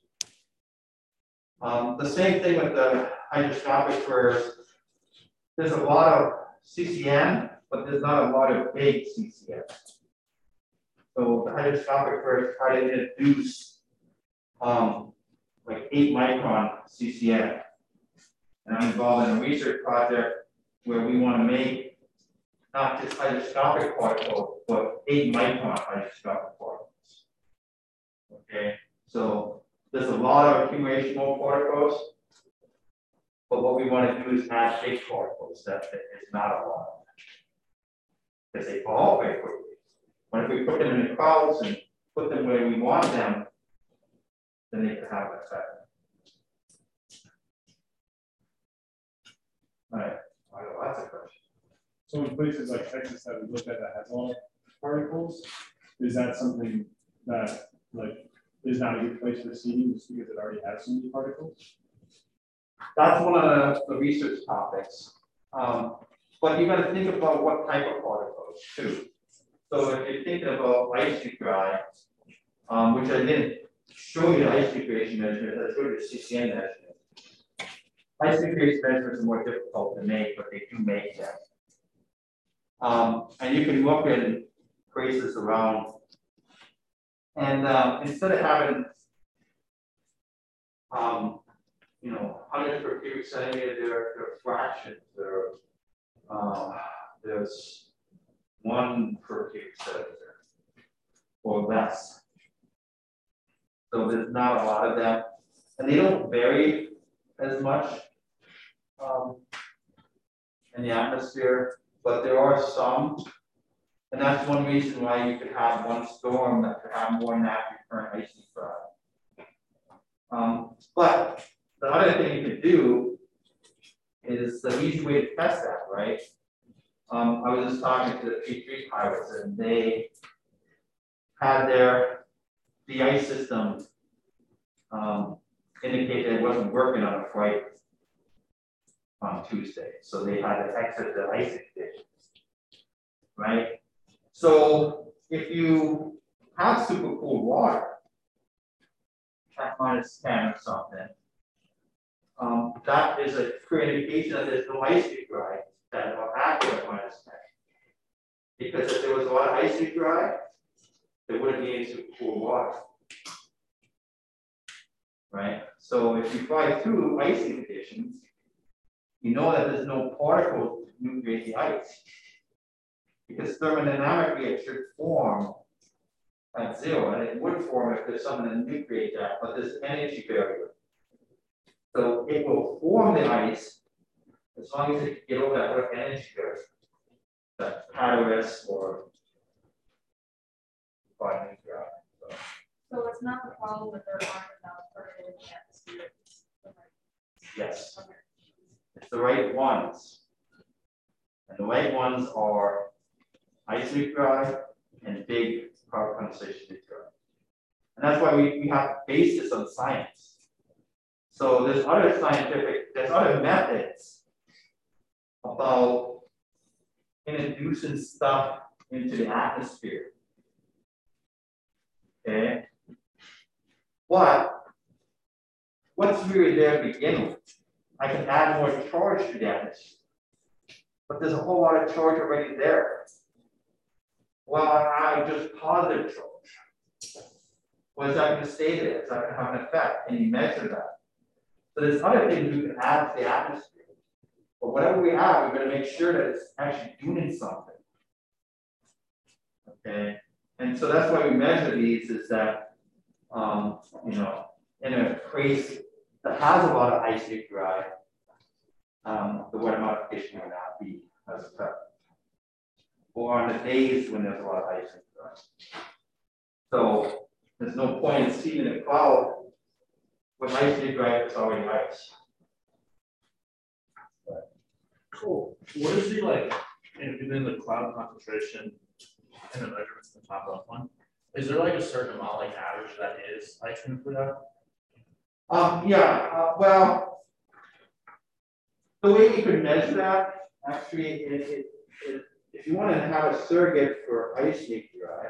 The same thing with the hydroscopic, where there's a lot of CCM, but there's not a lot of big CCM. So the hydroscopic first try to introduce like 8 micron CCM. And I'm involved in a research project where we want to make not just hydroscopic particles, but 8 micron hydroscopic particles. Okay, so there's a lot of accumulation of particles, but what we want to do is add big particles that is not a lot, because they fall very quickly. But if we put them in the clouds and put them where we want them, then they can have an effect. All right, lots of questions. So in places like Texas that we looked at that has a lot of particles, is that something that like is not a good place for seeding just because it already has so many particles? That's one of the research topics. But you got to think about what type of particles too. So if you're thinking about ice nuclei, which I didn't show you the ice nucleation measurement, I showed you the CCM measurement. Ice nucleation measurements are more difficult to make, but they do make them. And you can look in places around, and instead of having, you know, hundreds per cubic centimeter, there are fractions. There's 1 per cubic centimeter or less. So there's not a lot of them, and they don't vary as much in the atmosphere, but there are some, and that's one reason why you could have one storm that could have more naturally occurring ice nuclei. But the other thing you could do is the easy way to test that, right? I was just talking to the P3 pilots, and they had the ice system indicate that it wasn't working on a flight on Tuesday, so they had to exit the icing conditions, right? So if you have super cold water at -10 or something, that is a clear indication that there's no ice nuclei that are active at -10. Because if there was a lot of ice nuclei, there wouldn't be any super cool water. Right? So if you fly through icy conditions, you know that there's no particles to nucleate the ice. Because thermodynamically it should form at 0, and it would form if there's something to nucleate that, but there's energy barrier. So it will form the ice as long as it get over that energy barrier. That catalyst or nuclei. So it's not the problem that there aren't enough particles in the atmosphere. Yes, Okay. it's the right ones. And the right ones are ice nuclei and big power condensation nuclei. And that's why we have to base this on science. So there's other methods about introducing stuff into the atmosphere. Okay. But what's really there to begin with? I can add more charge to that. But there's a whole lot of charge already there. Well, I just positive charge. Well, is that going to stay there? Is that going to have an effect? Can you measure that? So there's other things we can add to the atmosphere. But whatever we add, we're going to make sure that it's actually doing something. Okay. And so that's why we measure these is that, you know, in a place that has a lot of ice nuclei, the weather modification will not be as effective. Or on the days when there's a lot of ice nuclei. So there's no point in seeing a cloud with ice nuclei that's already ice. Cool. What is the like in the cloud concentration and the measurements in the top left one? Is there like a certain amount, like average, that is ice nuclei? Yeah. Well, the way you could measure that actually is if you want to have a surrogate for ice nuclei.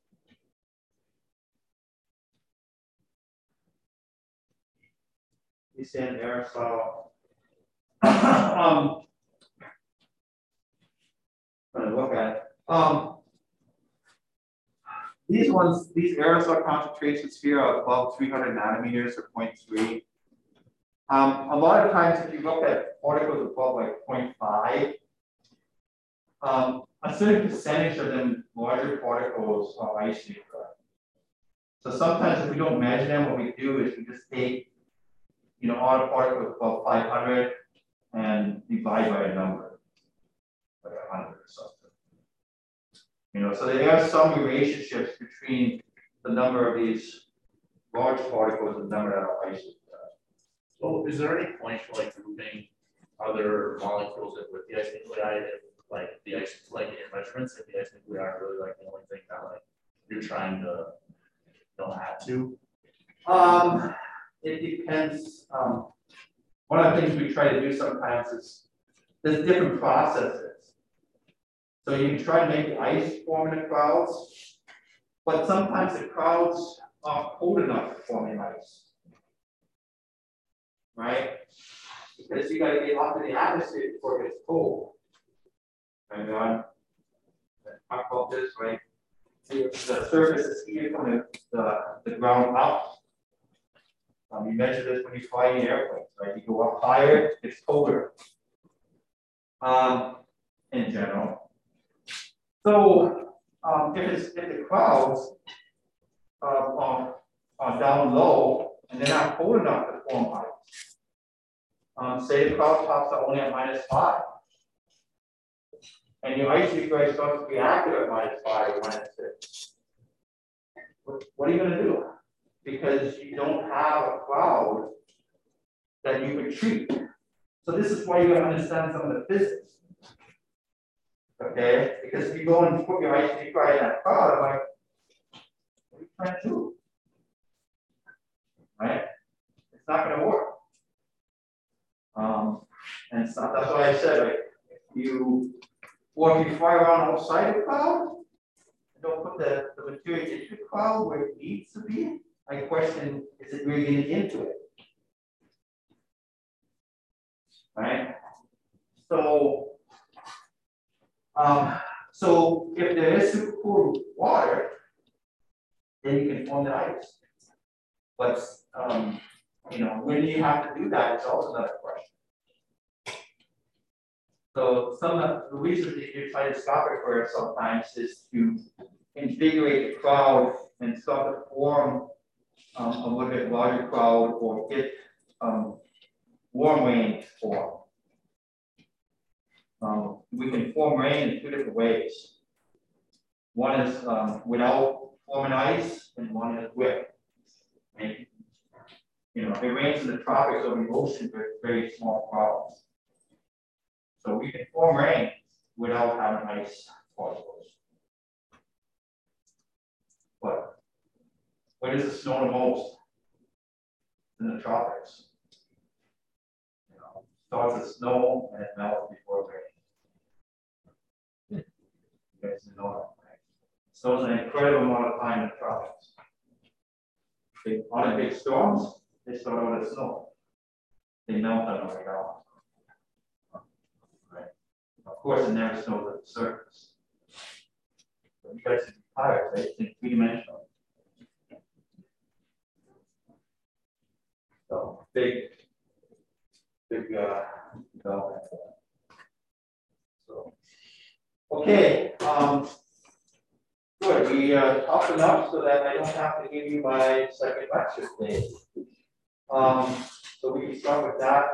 You say an aerosol. Going to look at it. These ones, these aerosol concentrations here are above 300 nanometers or 0.3. A lot of times, if you look at particles above like 0.5, a certain percentage of them larger particles are ice nuclei. So sometimes if we don't measure them, what we do is we just take, you know, all the particles above 500 and divide by a number, like 100 or something. You know, so there are some relationships between the number of these large particles and the number that are ice nuclei. So is there any point for like grouping other molecules with the ice nuclei if like the ice, like in your measurements, if the ice nuclei are really like the only thing that like you're trying to add to? It depends. One of the things we try to do sometimes is there's different processes. So you can try to make the ice form in the clouds, but sometimes the clouds are cold enough to form in ice, right? Because you got to get up in the atmosphere before it gets cold. And talk about this, right? The surface is heated from the ground up. You measure this when you fly in airplanes, right? You go up higher, it's colder. In general. So if the clouds are down low and they're not cold enough to form ice, say the cloud tops are only at -5, and your ice nuclei starts to be active at -5 or -6. What are you going to do? Because you don't have a cloud that you could treat. So this is why you got to understand some of the physics. Okay, because if you go and put your ice nuclei in that cloud, I'm like, what are you trying to do? Right? It's not going to work. And so that's why I said, like, if you fly around outside the cloud, and don't put the material into the cloud where it needs to be, I question, is it really getting into it? Right? So if there is supercooled water, then you can form the ice. But you know, when you have to do that, it's also another question. So some of the reasons that you try to stop it for sometimes is to invigorate the cloud and start to form a little bit larger cloud or get warm rain to form. We can form rain in two different ways. One is without forming ice, and one is with. And, you know, it rains in the tropics or the ocean with very small clouds. So we can form rain without having ice particles. But where does it snow the most? In the tropics. You know, starts with snow and it melts before rain. You guys know that, right? So it's an incredible amount of time in the tropics. On big storms, they start out as snow. They melt on the way down. Right. Of course, it never snows at the surface. But you guys are tired, right? Think three-dimensional. So big development. So okay, good. We talked enough so that I don't have to give you my second lecture today. So we can start with that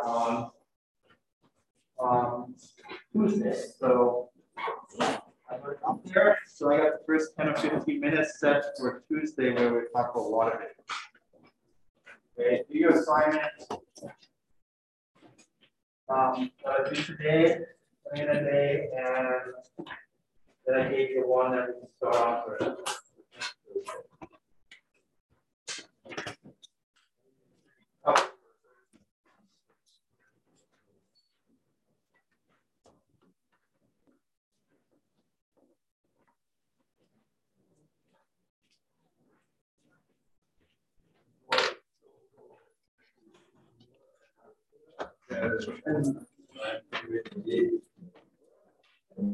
on Tuesday. So I'm going to come here. So I got the first 10 or 15 minutes set for Tuesday where we talk about water vision. Okay, do your assignment. Do today, in a day, and then I gave you one that we can start off with. Oh. Yeah, that's right.